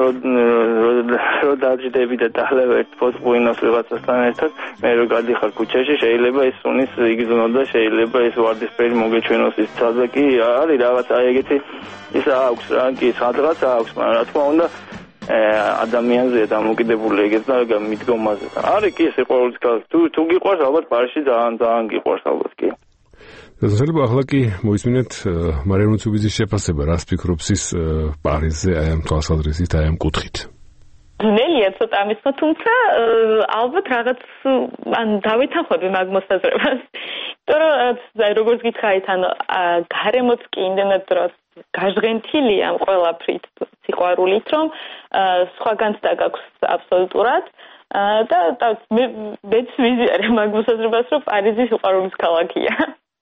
რო დაჯდები და დალევ ერთ ფოტოინოს ვიღაცასთან ერთად მე რო გადიხარ ქუჩაში შეიძლება ეს სუნის იგზნო და შეიძლება ეს ვარდისფერი მოგეჩვენოს ის ცალზე კი არის რაღაც აი ეგეთი ის აქვს რა კი სადღაც აქვს მაგრამ რა თქმა უნდა ადამიანზეა დამოკიდებული ეგეც და მიდგომაზე არის კი სიყვარულის ქალაქი თუ გიყვარს ალბათ პარიზში ძალიან გიყვარს ალბათ კი შეიძლება ახლა კი მოისმინეთ მარიამ მუცუბიძის შეფასება რას ფიქრობს ის პარიზზე აი ამ თვალსაზრისით აი ამ კუთხით ძნელია ცოტა ამისმა თუმცა ალბათ რაღაც ან დავითანხმები მაგ მოსაზრებას იმიტომ რომ აი როგორც გითხრა თან გარემოც კი იმდენად დროს გაჟღენთილია ამ ყველაფრით სიყვარულით რომ სხვაგანც და გაქვს აბსოლუტურად და მეც ვიზიარე მაგ მოსაზრებას რომ პარიზი სიყვარულის ქალაქია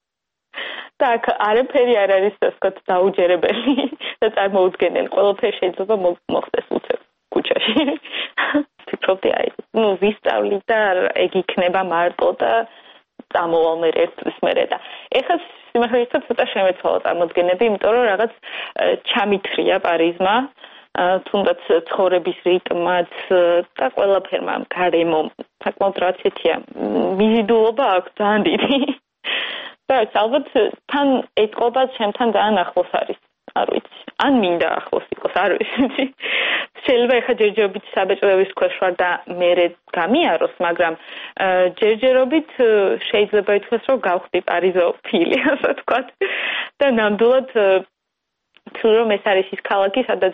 და აქ არაფერი არ არის ასე დაუჯერებელი და წარმოუდგენელი ყველაფერი შეიძლება მოხდეს უცებ ქუჩაში ფიქრობდი აი ვისწავლი და ეგ იქნება მარტო და წამოვალ მე ერთის მერე და ეხლა სიმართლეა ცოტა შემეცვალა წარმოდგენები იმიტომ რომ რაღაც ჩამithრია პარიზმა თუნდაც ცხოვრების რიტმაც და ყველაფერმა გარემო საკმაოდ რაცეთია მიზიდულობა აქვს ძალიან დიდი და ალბათ თან ეთყობა ჩემთან ძალიან ახლოს არის არ ვიცი ან მინდა ახლოს იყოს არ ვიცი შეიძლება ეხა ჯერჯერობით საბეჭდების ქვეშ ვარ და მერე გამიაროს მაგრამ ჯერჯერობით შეიძლება ითქვას რომ გავხდი პარიზოფილი ასე ვთქვათ და ნამდვილად თუ რომ ეს არის ის ქალაქი სადაც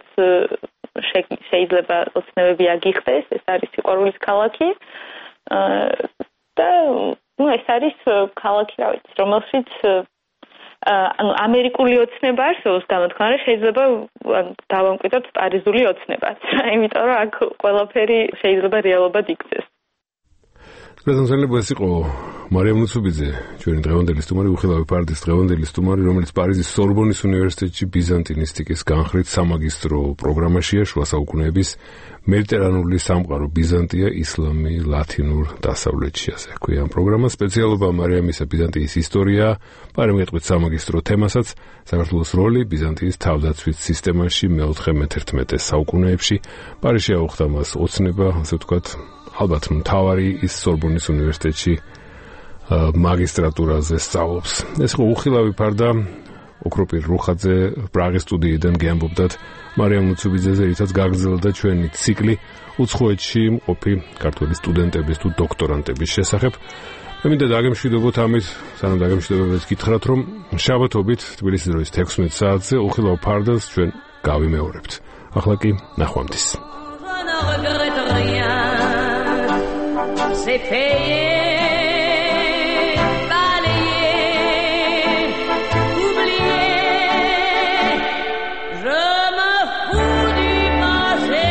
შეიძლება ოცნებები აგიხდეს ეს არის სიყვარულის ქალაქი და ეს არის ქალაქი რა ვიცი რომელშიც ანუ ამერიკული ოცნება არსებობს გამოთქმული შეიძლება დავამკვიდროთ პარიზული ოცნებაც იმიტომ რომ აქ ყველაფერი შეიძლება რეალობად იქცეს პრეზიდენტი ეს იყო მარიამ მუცუბიძე ჩვენი დღევანდელი სტუმარი უხილავი ფარდის დღევანდელი სტუმარი რომელიც პარიზის სორბონის უნივერსიტეტში ბიზანტინისტიკის განხრით სამაგისტრო პროგრამაშია შუა საუკუნეების მედიტერანული სამყარო ბიზანტია ისლამი ლათინურ დასავლეთში ასე ქვია ამ პროგრამას სპეციალობა მარიამისა ბიზანტიის ისტორია პარემეთყვით სამაგისტრო თემასაც საქართველოს როლი ბიზანტიის თავდაცვის სისტემაში მე-11 საუკუნეებში პარიზში აუხდა მას ოცნება ასე ვთქვათ ალბათ მთავარი ის სორბონის უნივერსიტეტში მაგისტრატურაზე სწავლობს ეს იყო უხილავი ფარდა ოქროპირ რუხაძე პრაღის სტუდიიდან გეამბობდათ მარიამ მუცუბიძეზე რითაც გაგრძელდა ჩვენი ციკლი უცხოეთში მყოფი ქართველი სტუდენტების თუ დოქტორანტების შესახებ მე მინდა დაგემშვიდობოთ ამით სანამ დაგემშვიდობებთ გითხრათ რომ შაბათობით თბილისის დროის 16 საათზე უხილავ ფარდას ჩვენ გავიმეორებთ ახლა კი ნახვამდის C'est payé, balayé, oublié. Je me fous du passé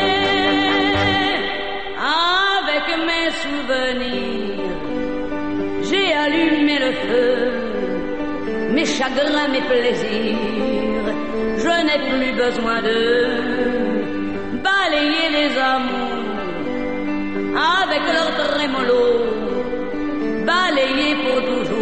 avec mes souvenirs. J'ai allumé le feu, mes chagrins, mes plaisirs. Je n'ai plus besoin de balayer les amours. Avec leur trémolo, balayé pour toujours.